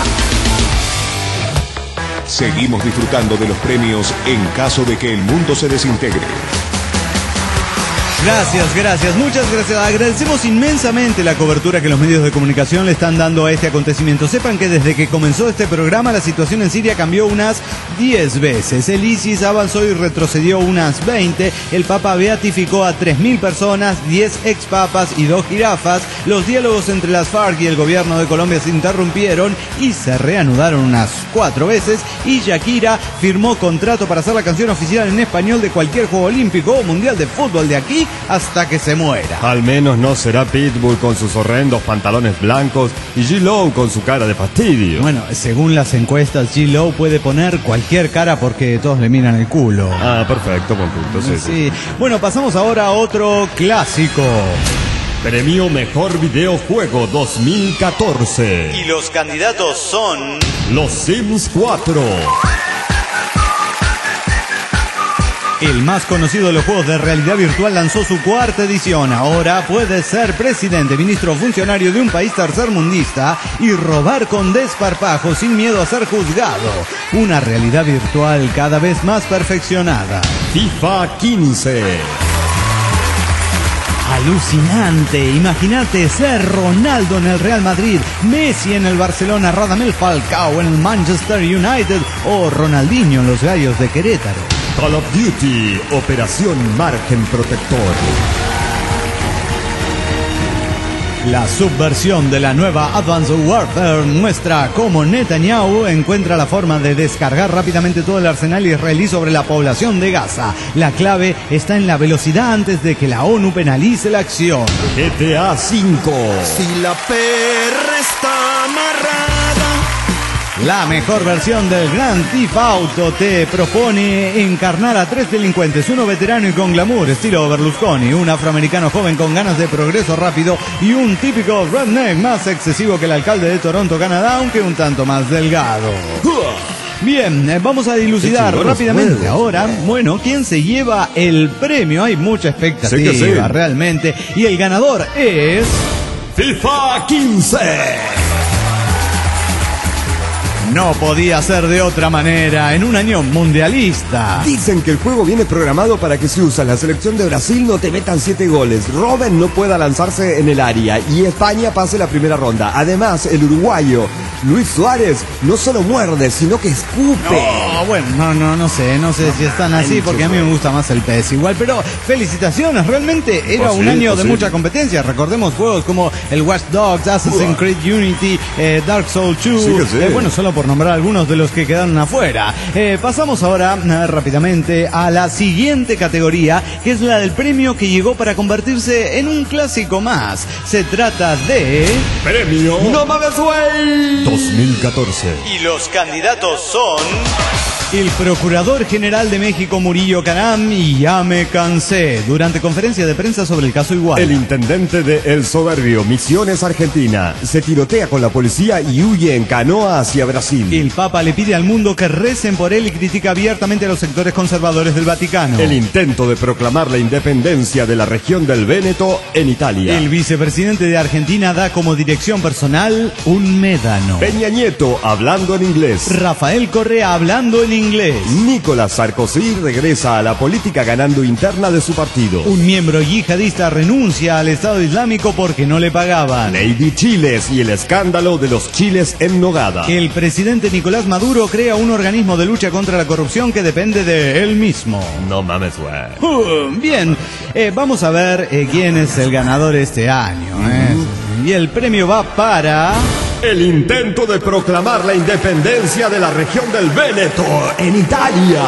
Speaker 4: Seguimos disfrutando de los premios en caso de que el mundo se desintegre.
Speaker 9: Gracias, gracias, muchas gracias. Agradecemos inmensamente la cobertura que los medios de comunicación le están dando a este acontecimiento. Sepan que desde que comenzó este programa la situación en Siria cambió unas diez veces. El ISIS avanzó y retrocedió unas veinte. El Papa beatificó a tres mil personas, diez expapas y dos jirafas. Los diálogos entre las FARC y el gobierno de Colombia se interrumpieron y se reanudaron unas cuatro veces. Y Shakira firmó contrato para hacer la canción oficial en español de cualquier juego olímpico o mundial de fútbol de aquí hasta que se muera.
Speaker 10: Al menos no será Pitbull con sus horrendos pantalones blancos y G-Lo con su cara de fastidio.
Speaker 9: Bueno, según las encuestas, G-Lo puede poner cualquier cara porque todos le miran el culo.
Speaker 10: Ah, perfecto, buen punto, sí, sí.
Speaker 9: Sí. Bueno, pasamos ahora a otro clásico.
Speaker 10: Premio Mejor Videojuego dos mil catorce.
Speaker 9: Y los candidatos son...
Speaker 10: Los Sims cuatro.
Speaker 9: El más conocido de los juegos de realidad virtual lanzó su cuarta edición. Ahora puede ser presidente, ministro o funcionario de un país tercermundista y robar con desparpajo sin miedo a ser juzgado. Una realidad virtual cada vez más perfeccionada.
Speaker 10: FIFA quince.
Speaker 9: Alucinante, imagínate ser Ronaldo en el Real Madrid, Messi en el Barcelona, Radamel Falcao en el Manchester United o Ronaldinho en los Gallos de Querétaro.
Speaker 10: Call of Duty, Operación Margen Protector.
Speaker 9: La subversión de la nueva Advanced Warfare muestra cómo Netanyahu encuentra la forma de descargar rápidamente todo el arsenal israelí sobre la población de Gaza. La clave está en la velocidad antes de que la ONU penalice la acción.
Speaker 10: G T A cinco.
Speaker 11: Si la perra está amarrada,
Speaker 9: La mejor versión del Grand Theft Auto te propone encarnar a tres delincuentes, uno veterano y con glamour, estilo Berlusconi, un afroamericano joven con ganas de progreso rápido y un típico redneck más excesivo que el alcalde de Toronto, Canadá, aunque un tanto más delgado. Bien, eh, vamos a dilucidar rápidamente ahora, bueno, quién se lleva el premio. Hay mucha expectativa,
Speaker 10: sí que sí.
Speaker 9: realmente, y el ganador es...
Speaker 10: FIFA quince.
Speaker 9: No podía ser de otra manera en un año mundialista.
Speaker 10: Dicen que el juego viene programado para que si usas la selección de Brasil no te metan siete goles, Robben no pueda lanzarse en el área y España pase la primera ronda. Además, el uruguayo Luis Suárez no solo muerde, sino que escupe.
Speaker 9: No, bueno, no, no, no sé, no sé si están así porque a mí me gusta más el P E S igual, pero felicitaciones, realmente era
Speaker 10: Oh, sí,
Speaker 9: un año
Speaker 10: oh,
Speaker 9: de
Speaker 10: sí.
Speaker 9: mucha competencia. Recordemos juegos como el Watch Dogs, Assassin's Creed Unity, eh, Dark Souls dos,
Speaker 10: Sí que sí.
Speaker 9: eh, bueno, solo por nombrar algunos de los que quedaron afuera. Eh, pasamos ahora eh, rápidamente a la siguiente categoría, que es la del premio que llegó para convertirse en un clásico más. Se trata de...
Speaker 10: Premio No Mames Güey dos mil catorce.
Speaker 9: Y los candidatos son... El Procurador General de México, Murillo Caram, y Ya Me Cansé, durante conferencia de prensa sobre el caso Iguala.
Speaker 10: El intendente de El Soberbio, Misiones, Argentina, se tirotea con la policía y huye en canoa hacia Brasil.
Speaker 9: El Papa le pide al mundo que recen por él y critica abiertamente a los sectores conservadores del Vaticano.
Speaker 10: El intento de proclamar la independencia de la región del Véneto en Italia.
Speaker 9: El vicepresidente de Argentina da como dirección personal un médano.
Speaker 10: Peña Nieto hablando en inglés.
Speaker 9: Rafael Correa hablando en inglés.
Speaker 10: Nicolás Sarkozy regresa a la política ganando interna de su partido.
Speaker 9: Un miembro yihadista renuncia al Estado Islámico porque no le pagaban.
Speaker 10: Lady Chiles y el escándalo de los chiles en nogada.
Speaker 9: El presidente Nicolás Maduro crea un organismo de lucha contra la corrupción que depende de él mismo.
Speaker 10: No mames, güey.
Speaker 9: Uh, bien, eh, vamos a ver eh, quién es el ganador este año. Eh. Y el premio va para...
Speaker 10: El intento de proclamar la independencia de la región del Véneto en Italia.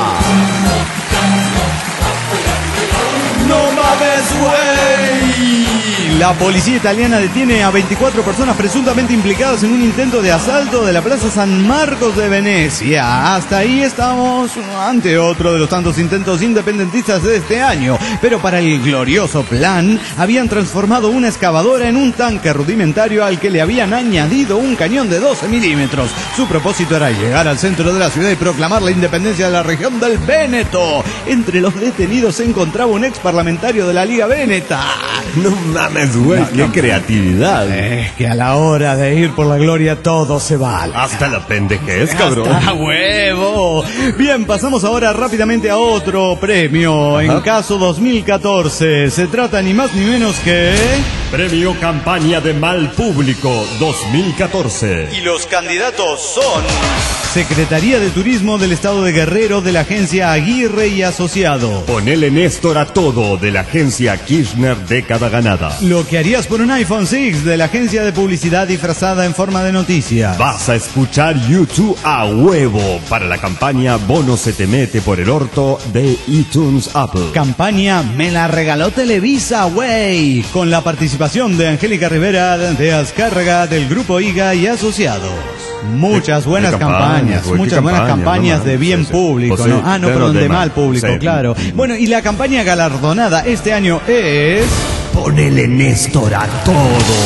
Speaker 9: ¡No mames, güey! La policía italiana detiene a veinticuatro personas presuntamente implicadas en un intento de asalto de la Plaza San Marcos de Venecia. Hasta ahí estamos ante otro de los tantos intentos independentistas de este año. Pero para el glorioso plan, habían transformado una excavadora en un tanque rudimentario al que le habían añadido un cañón de doce milímetros. Su propósito era llegar al centro de la ciudad y proclamar la independencia de la región del Véneto. Entre los detenidos se encontraba un ex parlamentario de la Liga Véneta.
Speaker 10: No mames, güey,
Speaker 9: No,
Speaker 10: qué
Speaker 9: no.
Speaker 10: creatividad.
Speaker 9: Es que a la hora de ir por la gloria todo se vale.
Speaker 10: Hasta la pendejez, cabrón.
Speaker 9: ¡Hasta huevo! Bien, pasamos ahora rápidamente a otro premio.
Speaker 10: Ajá.
Speaker 9: En caso dos mil catorce, se trata ni más ni menos que...
Speaker 10: Premio Campaña de Mal Público dos mil catorce.
Speaker 9: Y los candidatos son... Secretaría de Turismo del Estado de Guerrero, de la agencia Aguirre y Asociado.
Speaker 10: Ponele Néstor a todo de la agencia Kirchner, década ganada.
Speaker 9: Lo que harías por un iPhone seis de la agencia de publicidad disfrazada en forma de noticia.
Speaker 10: Vas a escuchar YouTube a huevo para la campaña Bono se te mete por el orto de iTunes Apple.
Speaker 9: Campaña Me la regaló Televisa, wey, con la participación de Angélica Rivera, de Azcárraga, del Grupo I G A y Asociados. Muchas
Speaker 10: ¿Qué-
Speaker 9: buenas
Speaker 10: qué
Speaker 9: campañas,
Speaker 10: campañas, güey?
Speaker 9: muchas
Speaker 10: ¿Qué
Speaker 9: buenas
Speaker 10: campañas?
Speaker 9: campañas
Speaker 10: No
Speaker 9: de
Speaker 10: mames,
Speaker 9: bien
Speaker 10: sí, sí.
Speaker 9: público,
Speaker 10: Pues sí,
Speaker 9: ¿no? Ah, no,
Speaker 10: pero
Speaker 9: perdón,
Speaker 10: de
Speaker 9: de mal
Speaker 10: mal,
Speaker 9: público,
Speaker 10: sí.
Speaker 9: claro. Bueno, y la campaña galardonada este año es...
Speaker 10: Ponele Néstor a todo.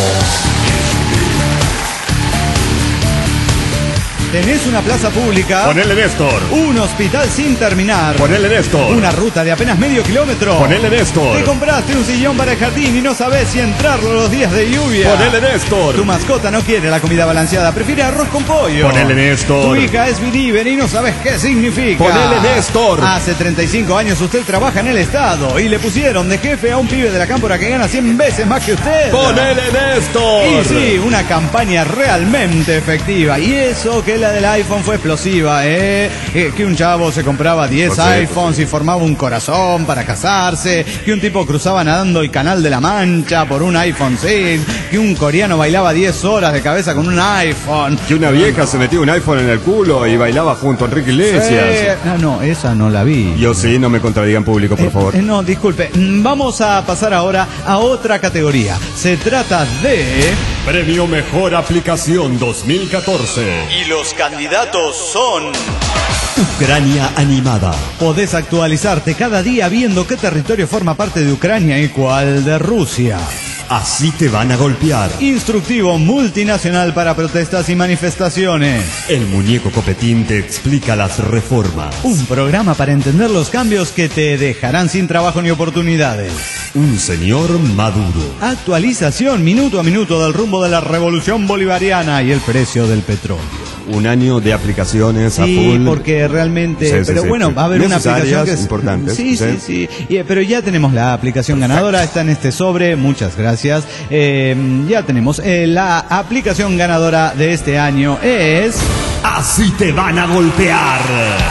Speaker 9: Tenés una plaza pública,
Speaker 10: Ponele Néstor.
Speaker 9: un hospital sin terminar,
Speaker 10: Ponele Néstor.
Speaker 9: una ruta de apenas medio kilómetro.
Speaker 10: Ponele Néstor.
Speaker 9: Te compraste un sillón para el jardín y no sabes si entrarlo los días de lluvia.
Speaker 10: Ponele Néstor.
Speaker 9: Tu mascota no quiere la comida balanceada, prefiere arroz con pollo.
Speaker 10: Ponele Néstor.
Speaker 9: Tu hija es believer y no sabes qué significa.
Speaker 10: Ponele Néstor.
Speaker 9: Hace treinta y cinco años usted trabaja en el Estado y le pusieron de jefe a un pibe de la cámpora que gana cien veces más que usted.
Speaker 10: Ponele Néstor.
Speaker 9: Y sí, una campaña realmente efectiva. Y eso que la del iPhone fue explosiva, ¿eh? Eh, Que un chavo se compraba diez
Speaker 10: Pues sí,
Speaker 9: iPhones
Speaker 10: pues
Speaker 9: y formaba un corazón para casarse. Que un tipo cruzaba nadando el Canal de la Mancha por un iPhone seis. Que un coreano bailaba diez horas de cabeza con un iPhone.
Speaker 10: Que una vieja se metió un iPhone en el culo y bailaba junto a Enrique Iglesias.
Speaker 9: Eh, no, no, esa no la vi.
Speaker 10: Yo sí, no me contradiga en público, por
Speaker 9: Eh,
Speaker 10: favor.
Speaker 9: eh, no, disculpe. Mm, Vamos a pasar ahora a otra categoría. Se trata de...
Speaker 10: Premio Mejor Aplicación dos mil catorce.
Speaker 9: Y los los candidatos son...
Speaker 10: Ucrania animada.
Speaker 9: Podés actualizarte cada día viendo qué territorio forma parte de Ucrania y cuál de Rusia.
Speaker 10: Así te van a golpear.
Speaker 9: Instructivo multinacional para protestas y manifestaciones.
Speaker 10: El muñeco Copetín te explica las reformas.
Speaker 9: Un programa para entender los cambios que te dejarán sin trabajo ni oportunidades.
Speaker 10: Un señor maduro.
Speaker 9: Actualización minuto a minuto del rumbo de la revolución bolivariana y el precio del petróleo.
Speaker 10: Un año de aplicaciones
Speaker 9: sí,
Speaker 10: a full.
Speaker 9: porque realmente,
Speaker 10: sí, sí,
Speaker 9: pero
Speaker 10: sí,
Speaker 9: bueno,
Speaker 10: sí.
Speaker 9: va a haber una aplicación que es
Speaker 10: importante.
Speaker 9: Sí, sí, sí. sí. Y, pero ya tenemos la aplicación Perfecto. ganadora, está en este sobre, muchas gracias. Eh, ya tenemos eh, la aplicación ganadora de este año es...
Speaker 10: Así te van a golpear.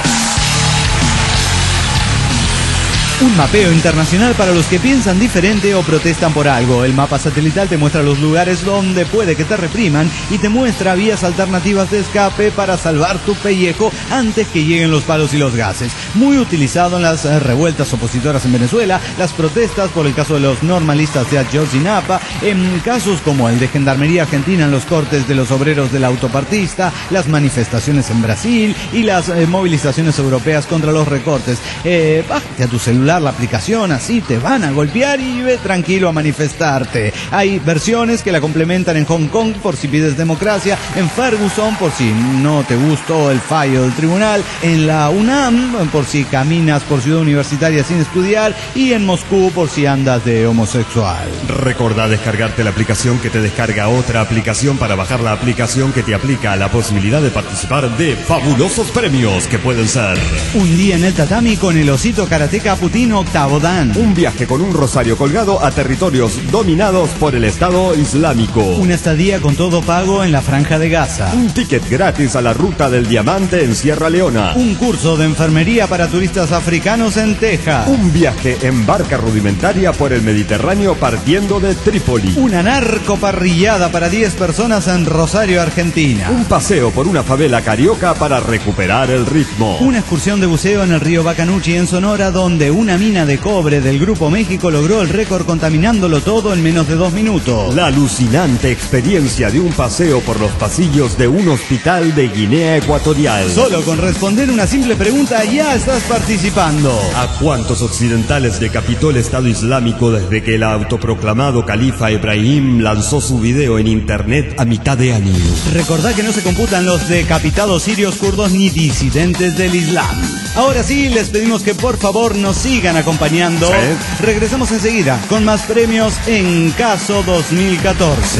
Speaker 9: Un mapeo internacional para los que piensan diferente o protestan por algo. El mapa satelital te muestra los lugares donde puede que te repriman y te muestra vías alternativas de escape para salvar tu pellejo antes que lleguen los palos y los gases. Muy utilizado en las revueltas opositoras en Venezuela, las protestas por el caso de los normalistas de Ayotzinapa, en casos como el de Gendarmería Argentina en los cortes de los obreros de la autopartista, las manifestaciones en Brasil y las eh, movilizaciones europeas contra los recortes. Eh, bájate a tu celular la aplicación, así te van a golpear y ve tranquilo a manifestarte. Hay versiones que la complementan en Hong Kong por si pides democracia, en Ferguson por si no te gustó el fallo del tribunal, en la UNAM por si caminas por Ciudad Universitaria sin estudiar y en Moscú por si andas de homosexual.
Speaker 10: Recordá descargarte la aplicación que te descarga otra aplicación para bajar la aplicación que te aplica la posibilidad de participar de fabulosos premios que pueden ser
Speaker 9: un día en el tatami con el osito karateca Putin octavo dan.
Speaker 10: Un viaje con un rosario colgado a territorios dominados por el Estado Islámico.
Speaker 9: Una estadía con todo pago en la Franja de Gaza.
Speaker 10: Un ticket gratis a la Ruta del Diamante en Sierra Leona.
Speaker 9: Un curso de enfermería para turistas africanos en Texas.
Speaker 10: Un viaje en barca rudimentaria por el Mediterráneo partiendo de Trípoli.
Speaker 9: Una narcoparrillada para diez personas en Rosario, Argentina.
Speaker 10: Un paseo por una favela carioca para recuperar el ritmo.
Speaker 9: Una excursión de buceo en el río Bacanuchi en Sonora, donde una mina de cobre del Grupo México logró el récord contaminándolo todo en menos de dos minutos.
Speaker 10: La alucinante experiencia de un paseo por los pasillos de un hospital de Guinea Ecuatorial.
Speaker 9: Solo con responder una simple pregunta ya estás participando.
Speaker 10: ¿A cuántos occidentales decapitó el Estado Islámico desde que el autoproclamado califa Ibrahim lanzó su video en internet a mitad de año?
Speaker 9: Recordá que no se computan los decapitados sirios, kurdos ni disidentes del Islam. Ahora sí, les pedimos que por favor nos sigan acompañando. ¿Sí? Regresamos enseguida con más premios en Caso dos mil catorce.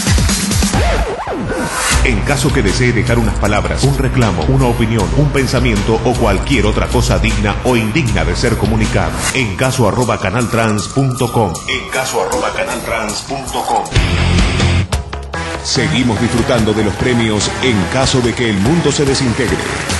Speaker 4: En caso que desee dejar unas palabras, un reclamo, una opinión, un pensamiento o cualquier otra cosa digna o indigna de ser comunicada, en caso arroba canaltrans punto com. En caso arroba canaltrans punto com. Seguimos disfrutando de los premios en caso de que el mundo se desintegre.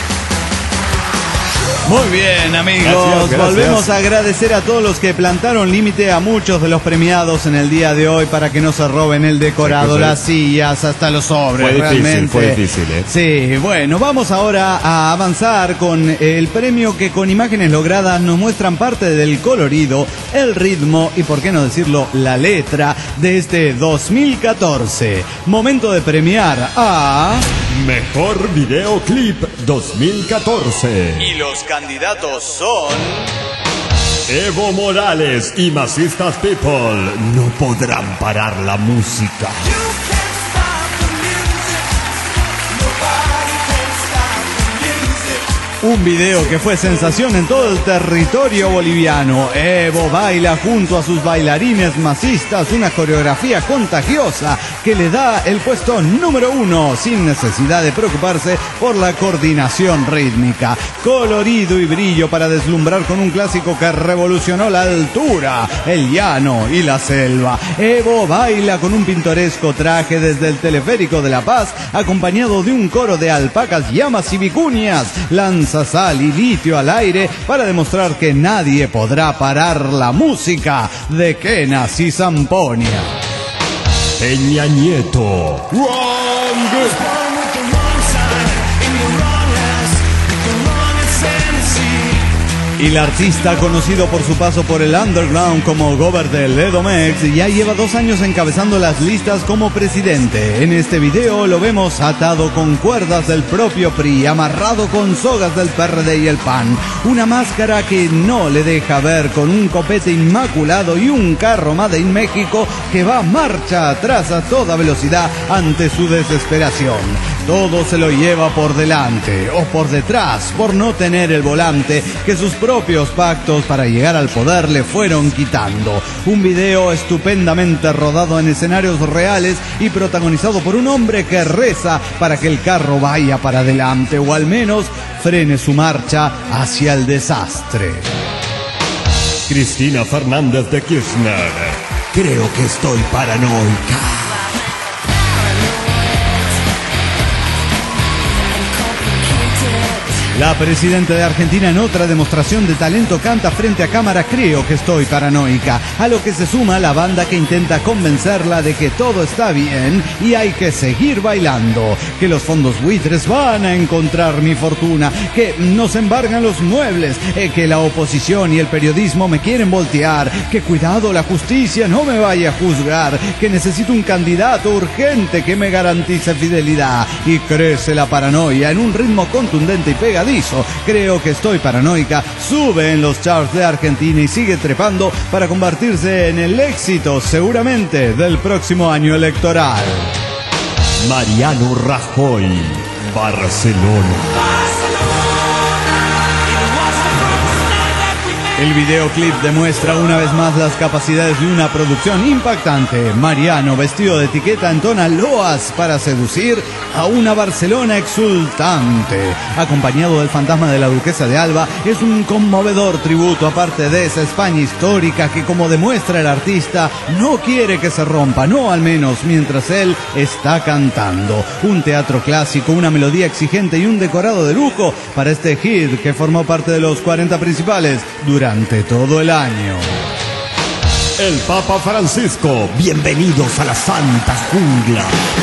Speaker 9: Muy bien, amigos.
Speaker 10: Gracias, gracias.
Speaker 9: Volvemos a agradecer a todos los que plantaron límite a muchos de los premiados en el día de hoy para que no se roben el decorado, sí, las sillas, hasta los sobres.
Speaker 10: Fue
Speaker 9: realmente.
Speaker 10: difícil, fue difícil, ¿eh?
Speaker 9: Sí, bueno, vamos ahora a avanzar con el premio que con imágenes logradas nos muestran parte del colorido, el ritmo y, por qué no decirlo, la letra de este dos mil catorce. Momento de premiar a...
Speaker 10: Mejor Videoclip dos mil catorce.
Speaker 9: Y los candidatos son...
Speaker 10: Evo Morales y Masistas People. No podrán parar la música.
Speaker 9: Un video que fue sensación en todo el territorio boliviano. Evo baila junto a sus bailarines masistas una coreografía contagiosa que le da el puesto número uno sin necesidad de preocuparse por la coordinación rítmica. Colorido y brillo para deslumbrar con un clásico que revolucionó la altura, el llano y la selva. Evo baila con un pintoresco traje desde el teleférico de La Paz, acompañado de un coro de alpacas, llamas y vicuñas. Lanza sal y litio al aire para demostrar que nadie podrá parar la música de Kenas y Zamponia.
Speaker 10: Peña Nieto.
Speaker 9: El artista, conocido por su paso por el underground como Gobert del Edomex, ya lleva dos años encabezando las listas como presidente. En este video lo vemos atado con cuerdas del propio P R I, amarrado con sogas del P R D y el P A N. Una máscara que no le deja ver, con un copete inmaculado y un carro Made in México que va marcha atrás a toda velocidad ante su desesperación. Todo se lo lleva por delante o por detrás por no tener el volante que sus propios pactos para llegar al poder le fueron quitando. Un video estupendamente rodado en escenarios reales y protagonizado por un hombre que reza para que el carro vaya para adelante o al menos frene su marcha hacia el desastre.
Speaker 10: Cristina Fernández de Kirchner.
Speaker 11: Creo que estoy paranoica.
Speaker 9: La presidenta de Argentina, en otra demostración de talento, canta frente a cámara "Creo que estoy paranoica", a lo que se suma la banda que intenta convencerla de que todo está bien y hay que seguir bailando, que los fondos buitres van a encontrar mi fortuna, que nos embargan los muebles, eh, que la oposición y el periodismo me quieren voltear, que cuidado la justicia no me vaya a juzgar, que necesito un candidato urgente que me garantice fidelidad. Y crece la paranoia en un ritmo contundente y pegadizo. Creo que estoy paranoica sube en los charts de Argentina y sigue trepando para convertirse en el éxito seguramente del próximo año electoral.
Speaker 10: Mariano Rajoy, Barcelona.
Speaker 9: El videoclip demuestra una vez más las capacidades de una producción impactante. Mariano, vestido de etiqueta, entona loas para seducir a una Barcelona exultante. Acompañado del fantasma de la duquesa de Alba, es un conmovedor tributo, aparte de esa España histórica que, como demuestra el artista, no quiere que se rompa, no al menos mientras él está cantando. Un teatro clásico, una melodía exigente y un decorado de lujo para este hit que formó parte de los cuarenta principales durante durante todo el año.
Speaker 10: El Papa Francisco,
Speaker 11: bienvenidos a la Santa Jungla.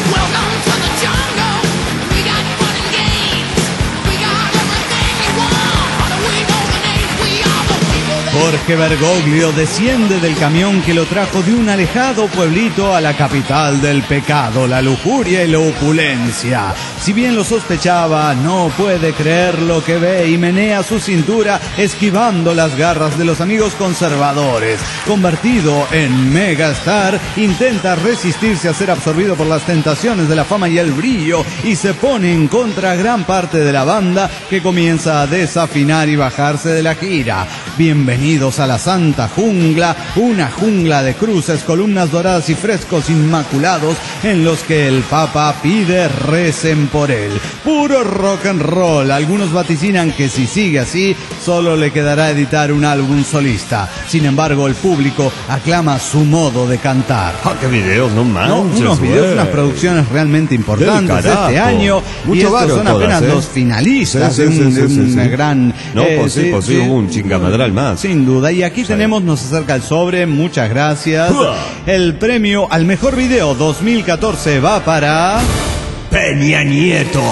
Speaker 9: Jorge Bergoglio desciende del camión que lo trajo de un alejado pueblito a la capital del pecado, la lujuria y la opulencia. Si bien lo sospechaba, no puede creer lo que ve y menea su cintura esquivando las garras de los amigos conservadores. Convertido en megastar, intenta resistirse a ser absorbido por las tentaciones de la fama y el brillo y se pone en contra gran parte de la banda que comienza a desafinar y bajarse de la gira. Bienvenidos a la Santa Jungla, una jungla de cruces, columnas doradas y frescos inmaculados en los que el Papa pide recen por él. Puro rock and roll. Algunos vaticinan que si sigue así, solo le quedará editar un álbum solista. Sin embargo, el público aclama su modo de cantar.
Speaker 10: ¡Ah, qué videos! No manches,
Speaker 9: no, unos videos,
Speaker 10: wey.
Speaker 9: unas producciones realmente importantes de este año.
Speaker 10: Mucho
Speaker 9: y estos son
Speaker 10: todas,
Speaker 9: apenas
Speaker 10: ¿eh?
Speaker 9: los finalistas
Speaker 10: sí, sí,
Speaker 9: de un,
Speaker 10: sí, sí,
Speaker 9: de un
Speaker 10: sí, sí.
Speaker 9: gran...
Speaker 10: No,
Speaker 9: eh,
Speaker 10: pues sí, pues sí, hubo un chingamadral más.
Speaker 9: Sin duda. Y aquí
Speaker 10: sí.
Speaker 9: tenemos, nos acerca el sobre, muchas gracias. El premio al mejor video dos mil catorce va para...
Speaker 11: Peña Nieto.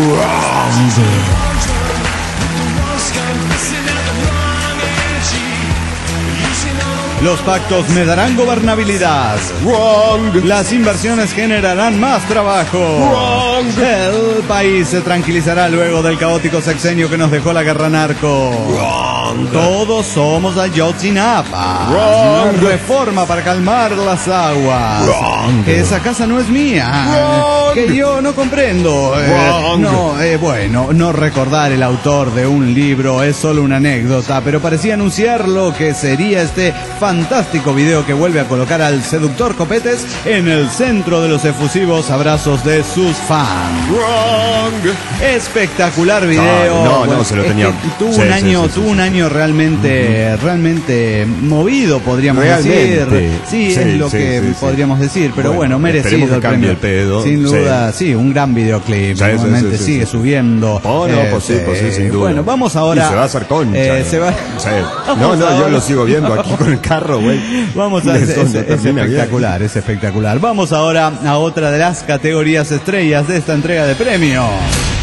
Speaker 9: Los pactos me darán gobernabilidad.
Speaker 10: Wrong.
Speaker 9: Las inversiones generarán más trabajo.
Speaker 10: Wrong.
Speaker 9: El país se tranquilizará luego del caótico sexenio que nos dejó la guerra narco.
Speaker 11: Wrong.
Speaker 9: Todos somos Ayotzinapa.
Speaker 10: Wrong.
Speaker 9: Reforma para calmar las aguas.
Speaker 11: Wrong.
Speaker 9: Que esa casa no es mía.
Speaker 10: Wrong.
Speaker 9: Que yo no comprendo. Eh,
Speaker 10: Wrong.
Speaker 9: no, eh, bueno, no recordar el autor de un libro es solo una anécdota, pero parecía anunciar lo que sería este fantástico video que vuelve a colocar al seductor Copetes en el centro de los efusivos abrazos de sus fans.
Speaker 10: Wrong.
Speaker 9: Espectacular video.
Speaker 10: No, no,
Speaker 9: Bueno,
Speaker 10: no, se lo
Speaker 9: es
Speaker 10: tenía.
Speaker 9: que tuvo
Speaker 10: Sí,
Speaker 9: un
Speaker 10: sí,
Speaker 9: año,
Speaker 10: sí, sí,
Speaker 9: tuvo
Speaker 10: sí,
Speaker 9: un
Speaker 10: sí.
Speaker 9: año realmente, uh-huh. realmente movido, podríamos
Speaker 10: Realmente.
Speaker 9: decir. Sí,
Speaker 10: Sí,
Speaker 9: es lo
Speaker 10: sí,
Speaker 9: que
Speaker 10: sí, sí.
Speaker 9: podríamos decir, pero
Speaker 10: Bueno,
Speaker 9: bueno,
Speaker 10: esperemos
Speaker 9: merecido
Speaker 10: que
Speaker 9: el
Speaker 10: cambie
Speaker 9: premio.
Speaker 10: el pedo.
Speaker 9: Sin duda,
Speaker 10: Sí.
Speaker 9: sí, un gran videoclip.
Speaker 10: Sí, sí,
Speaker 9: Igualmente
Speaker 10: sí, sí,
Speaker 9: sigue
Speaker 10: sí.
Speaker 9: subiendo.
Speaker 10: Oh, no, pues sí, pues sí, sin duda.
Speaker 9: Bueno, vamos ahora.
Speaker 10: Y se va a hacer concha.
Speaker 9: Eh, se va.
Speaker 10: Sí.
Speaker 9: Vamos
Speaker 10: No, no, yo
Speaker 9: ahora.
Speaker 10: lo sigo viendo aquí con el carro, güey.
Speaker 9: Vamos a, es,
Speaker 10: Eso
Speaker 9: es-
Speaker 10: no
Speaker 9: es
Speaker 10: termina bien.
Speaker 9: espectacular, es espectacular. Vamos ahora a otra de las categorías estrellas de esta entrega de premios.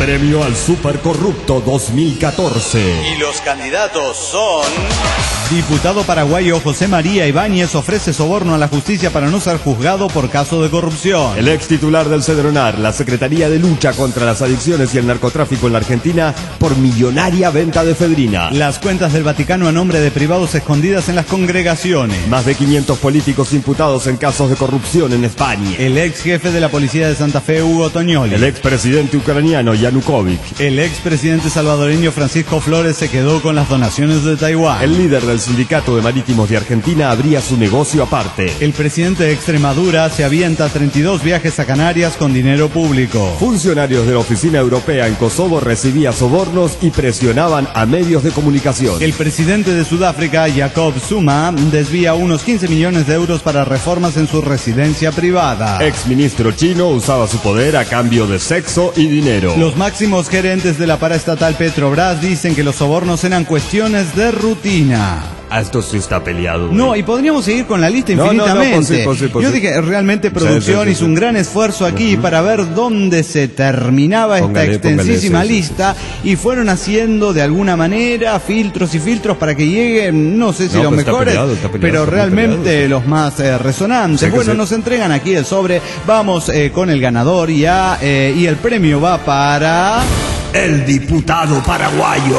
Speaker 10: premio al Supercorrupto dos mil catorce.
Speaker 9: Y los candidatos son... Diputado paraguayo José María Ibáñez ofrece soborno a la justicia para no ser juzgado por caso de corrupción.
Speaker 10: El ex titular del Cedronar, la Secretaría de Lucha contra las Adicciones y el Narcotráfico en la Argentina, por millonaria venta de efedrina.
Speaker 9: Las cuentas del Vaticano a nombre de privados escondidas en las congregaciones.
Speaker 10: Más de quinientos políticos imputados en casos de corrupción en España.
Speaker 9: El ex jefe de la policía de Santa Fe, Hugo Tognoli.
Speaker 10: El ex presidente ucraniano, Yanukovych.
Speaker 9: El ex presidente salvadoreño Francisco Flores se quedó con las donaciones de Taiwán.
Speaker 10: El líder del Sindicato de Marítimos de Argentina abría su negocio aparte.
Speaker 9: El presidente de Extremadura se avienta treinta y dos viajes a Canarias con dinero público.
Speaker 10: Funcionarios de la Oficina Europea en Kosovo recibían sobornos y presionaban a medios de comunicación.
Speaker 9: El presidente de Sudáfrica, Jacob Zuma, desvía unos quince millones de euros para reformas en su residencia privada.
Speaker 10: Ex ministro chino usaba su poder a cambio de sexo y dinero.
Speaker 9: Los máximos gerentes de la paraestatal Petrobras dicen que los sobornos eran cuestiones de rutina.
Speaker 10: Ah, esto sí está peleado. Güey.
Speaker 9: No, y podríamos seguir con la lista
Speaker 10: no,
Speaker 9: infinitamente.
Speaker 10: No, no, posí, posí, posí.
Speaker 9: Yo dije, realmente producción sí, sí, sí, hizo sí. un gran esfuerzo aquí uh-huh. para ver dónde se terminaba póngale, esta extensísima póngale, sí, lista sí, sí. y fueron haciendo de alguna manera filtros y filtros para que lleguen, no sé si no, los mejores, peleado, peleado, pero realmente peleado, sí. los más eh, resonantes. Sí, bueno, sí. nos entregan aquí el sobre, vamos eh, con el ganador ya eh, y el premio va para...
Speaker 11: El diputado paraguayo.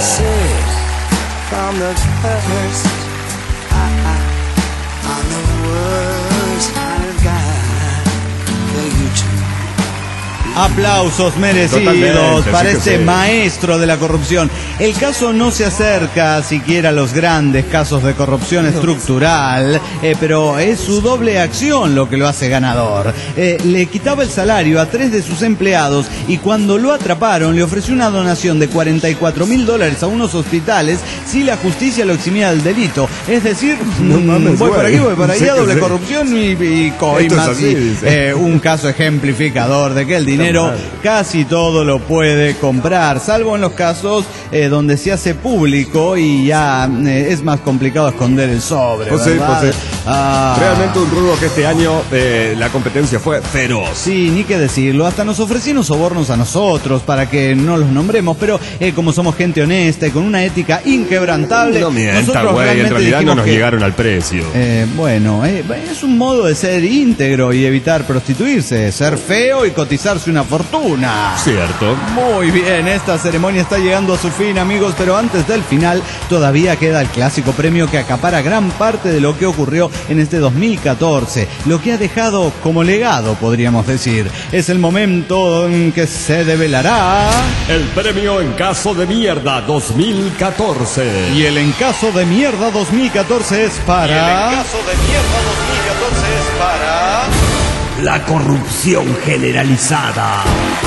Speaker 12: From the first, I, I, I'm the worst kind of guy for you to.
Speaker 9: Aplausos merecidos Totalmente, para sí este sí. maestro de la corrupción. El caso no se acerca siquiera a los grandes casos de corrupción estructural, eh, pero es su doble acción lo que lo hace ganador. Eh, le quitaba el salario a tres de sus empleados y cuando lo atraparon le ofreció una donación de cuarenta y cuatro mil dólares a unos hospitales si la justicia lo eximía del delito. Es decir, no mames, voy por aquí, voy por allá, sí, doble sí. corrupción y, y coimas. Así, y, eh, un caso ejemplificador de que el dinero casi todo lo puede comprar, salvo en los casos eh, donde se hace público y ya eh, es más complicado esconder el sobre.
Speaker 10: Pues sí, pues sí. Ah. Realmente un rubro que este año eh, la competencia fue feroz.
Speaker 9: Sí, ni que decirlo. Hasta nos ofrecieron sobornos a nosotros para que no los nombremos, pero eh, como somos gente honesta y con una ética inquebrantable,
Speaker 10: no mienta, güey, en realidad no nos que, llegaron al precio.
Speaker 9: Eh, bueno, eh, es un modo de ser íntegro y evitar prostituirse, ser feo y cotizarse una fortuna.
Speaker 10: Cierto.
Speaker 9: Muy bien, esta ceremonia está llegando a su fin, amigos, pero antes del final todavía queda el clásico premio que acapara gran parte de lo que ocurrió en este dos mil catorce, lo que ha dejado como legado, podríamos decir. Es el momento en que se develará
Speaker 10: el premio En Caso de Mierda dos mil catorce.
Speaker 9: Y el En Caso de Mierda dos mil catorce es para...
Speaker 13: Y el En Caso de Mierda dos mil catorce es para...
Speaker 11: La corrupción generalizada.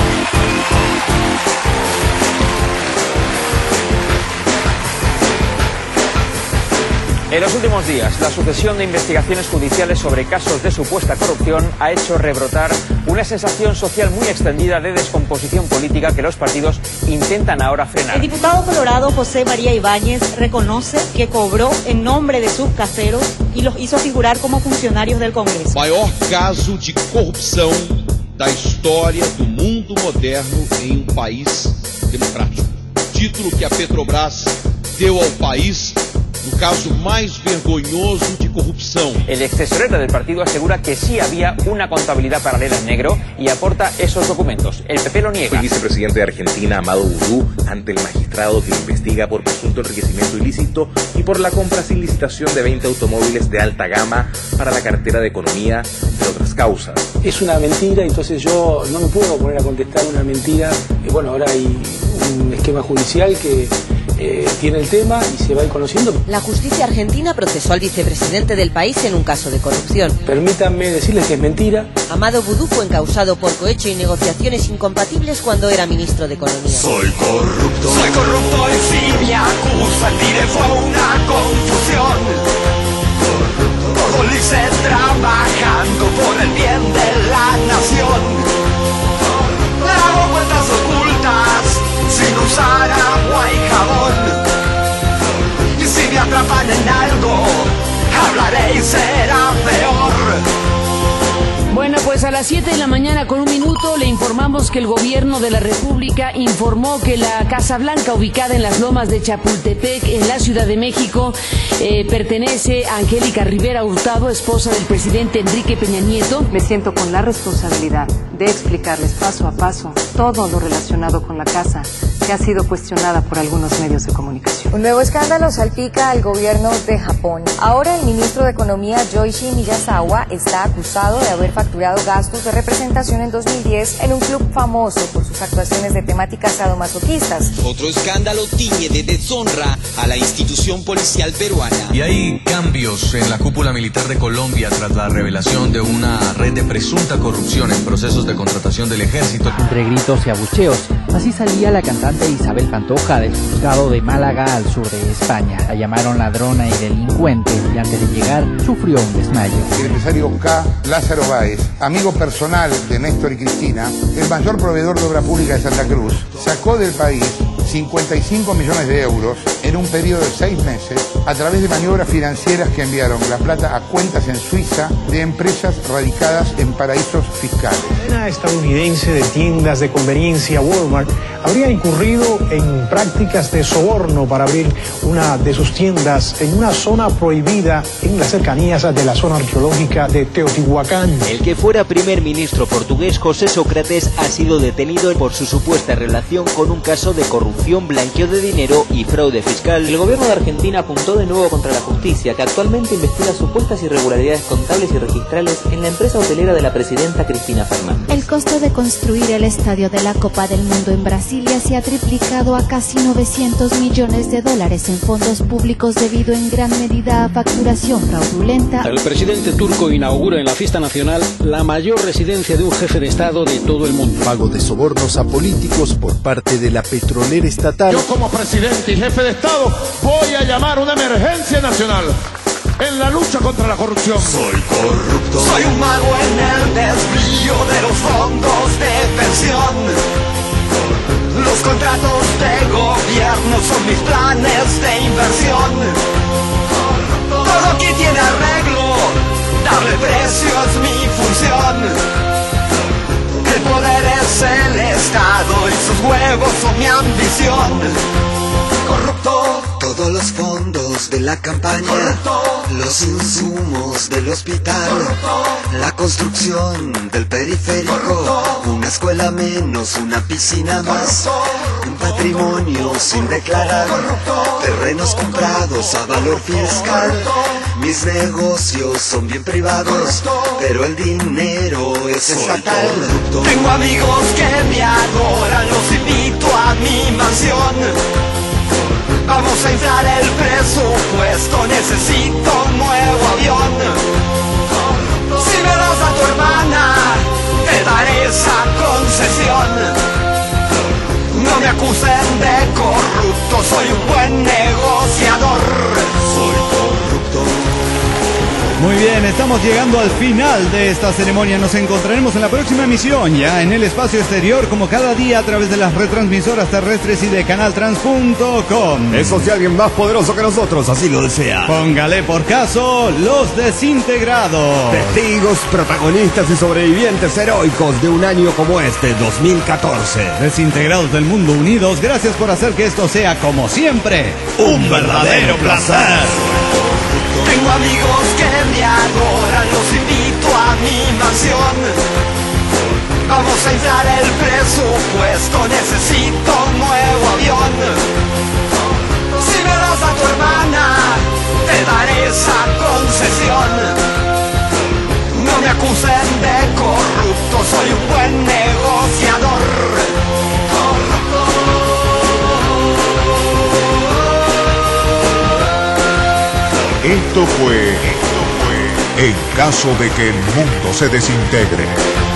Speaker 14: En los últimos días, la sucesión de investigaciones judiciales sobre casos de supuesta corrupción ha hecho rebrotar una sensación social muy extendida de descomposición política que los partidos intentan ahora frenar.
Speaker 15: El diputado colorado José María Ibáñez reconoce que cobró en nombre de sus caseros y los hizo figurar como funcionarios del Congreso.
Speaker 16: Maior caso de corrupção da história do mundo moderno em um país democrático. Título que a Petrobras deu ao país no caso más vergonzoso de corrupción.
Speaker 14: El ex tesorero del partido asegura que sí había una contabilidad paralela en negro y aporta esos documentos. El P P lo niega.
Speaker 17: El vicepresidente de Argentina, Amado Vudú, ante el magistrado que lo investiga por presunto enriquecimiento ilícito y por la compra sin licitación de veinte automóviles de alta gama para la cartera de Economía, entre otras causas.
Speaker 18: Es una mentira, entonces yo no me puedo poner a contestar una mentira. Eh, bueno, ahora hay un esquema judicial que Eh, tiene el tema y se va a ir conociendo.
Speaker 19: La justicia argentina procesó al vicepresidente del país en un caso de corrupción.
Speaker 18: Permítanme decirles que es mentira.
Speaker 19: Amado Vudú fue encausado por cohecho y negociaciones incompatibles cuando era ministro de Economía.
Speaker 11: Soy corrupto.
Speaker 6: Soy corrupto y si me acusan diré fue una confusión. Corrupto. Todo lo hice trabajando por el bien de la nación. Corrupto. Hago cuentas ocultas sin usar agua y jabón. Y si me atrapan en algo, hablaré y será peor.
Speaker 20: Bueno, pues a las siete de la mañana con un minuto le informamos que el gobierno de la República informó que la Casa Blanca, ubicada en las lomas de Chapultepec, en la Ciudad de México, eh, pertenece a Angélica Rivera Hurtado, esposa del presidente Enrique Peña Nieto.
Speaker 21: Me siento con la responsabilidad de explicarles paso a paso todo lo relacionado con la casa, que ha sido cuestionada por algunos medios de comunicación.
Speaker 22: Un nuevo escándalo salpica al gobierno de Japón. Ahora el ministro de Economía, Yoichi Miyazawa, está acusado de haber facturado gastos de representación en dos mil diez en un club famoso por sus actuaciones de temática sadomasoquistas.
Speaker 23: Otro escándalo tiñe de deshonra a la institución policial peruana.
Speaker 24: Y hay cambios en la cúpula militar de Colombia tras la revelación de una red de presunta corrupción en procesos de contratación del ejército.
Speaker 25: Entre gritos y abucheos, así salía la cantante Isabel Pantoja del juzgado de Málaga al sur de España. La llamaron ladrona y delincuente y antes de llegar sufrió un desmayo.
Speaker 26: El empresario K. Lázaro Báez, amigo personal de Néstor y Cristina, el mayor proveedor de obra pública de Santa Cruz, sacó del país cincuenta y cinco millones de euros en un periodo de seis meses a través de maniobras financieras que enviaron la plata a cuentas en Suiza de empresas radicadas en paraísos fiscales.
Speaker 27: La cadena estadounidense de tiendas de conveniencia Walmart habría incurrido en prácticas de soborno para abrir una de sus tiendas en una zona prohibida en las cercanías de la zona arqueológica de Teotihuacán.
Speaker 28: El que fuera primer ministro portugués, José Sócrates, ha sido detenido por su supuesta relación con un caso de corrupción, blanqueo de dinero y fraude fiscal.
Speaker 29: El gobierno de Argentina apuntó de nuevo contra la justicia, que actualmente investiga supuestas irregularidades contables y registrales en la empresa hotelera de la presidenta Cristina Fernández.
Speaker 30: El costo de construir el estadio de la Copa del Mundo en Brasilia se ha triplicado a casi novecientos millones de dólares en fondos públicos debido en gran medida a facturación fraudulenta.
Speaker 31: El presidente turco inaugura en la fiesta nacional la mayor residencia de un jefe de Estado de todo el mundo.
Speaker 32: Pago de sobornos a políticos por parte de la petrolera estatal.
Speaker 33: Yo como presidente y jefe de Estado voy a llamar una emergencia nacional en la lucha contra la corrupción.
Speaker 6: Soy corrupto. Soy un mago en el desvío de los fondos de pensión. Los contratos de gobierno son mis planes de inversión. Todo aquí tiene arreglo, darle precio es mi función. El poder es el Estado y sus huevos son mi ambición. Corrupto.
Speaker 12: Todos los fondos de la campaña, corrupto. Los insumos del hospital, corrupto. La construcción del periférico, corrupto. Una escuela menos, una piscina más, corrupto. Un patrimonio sin declarar, corrupto. Terrenos comprados a valor fiscal, corrupto. Mis negocios son bien privados, corrupto. Pero el dinero es estatal. Corrupto.
Speaker 6: Tengo amigos que me adoran, los invito a mi mansión. Vamos a inflar el presupuesto, necesito un nuevo avión. Si me das a tu hermana, te daré esa concesión. No me acusen de corrupto, soy un buen negociador. Soy corrupto.
Speaker 9: Muy bien, estamos llegando al final de esta ceremonia. Nos encontraremos en la próxima emisión, ya en el espacio exterior, como cada día, a través de las retransmisoras terrestres y de canaltrans punto com.
Speaker 10: Eso si alguien más poderoso que nosotros así lo desea.
Speaker 9: Póngale por caso Los Desintegrados.
Speaker 10: Testigos, protagonistas y sobrevivientes heroicos de un año como este, dos mil catorce.
Speaker 9: Desintegrados del mundo unidos, gracias por hacer que esto sea, como siempre, un verdadero placer.
Speaker 6: Tengo amigos que me adoran, los invito a mi mansión. Vamos a inflar el presupuesto, necesito un nuevo avión. Si me das a tu hermana, te daré esa concesión. No me acusen de corrupto, soy un buen negociador. Corrupto.
Speaker 4: Esto fue, esto fue En caso de que el mundo se desintegre.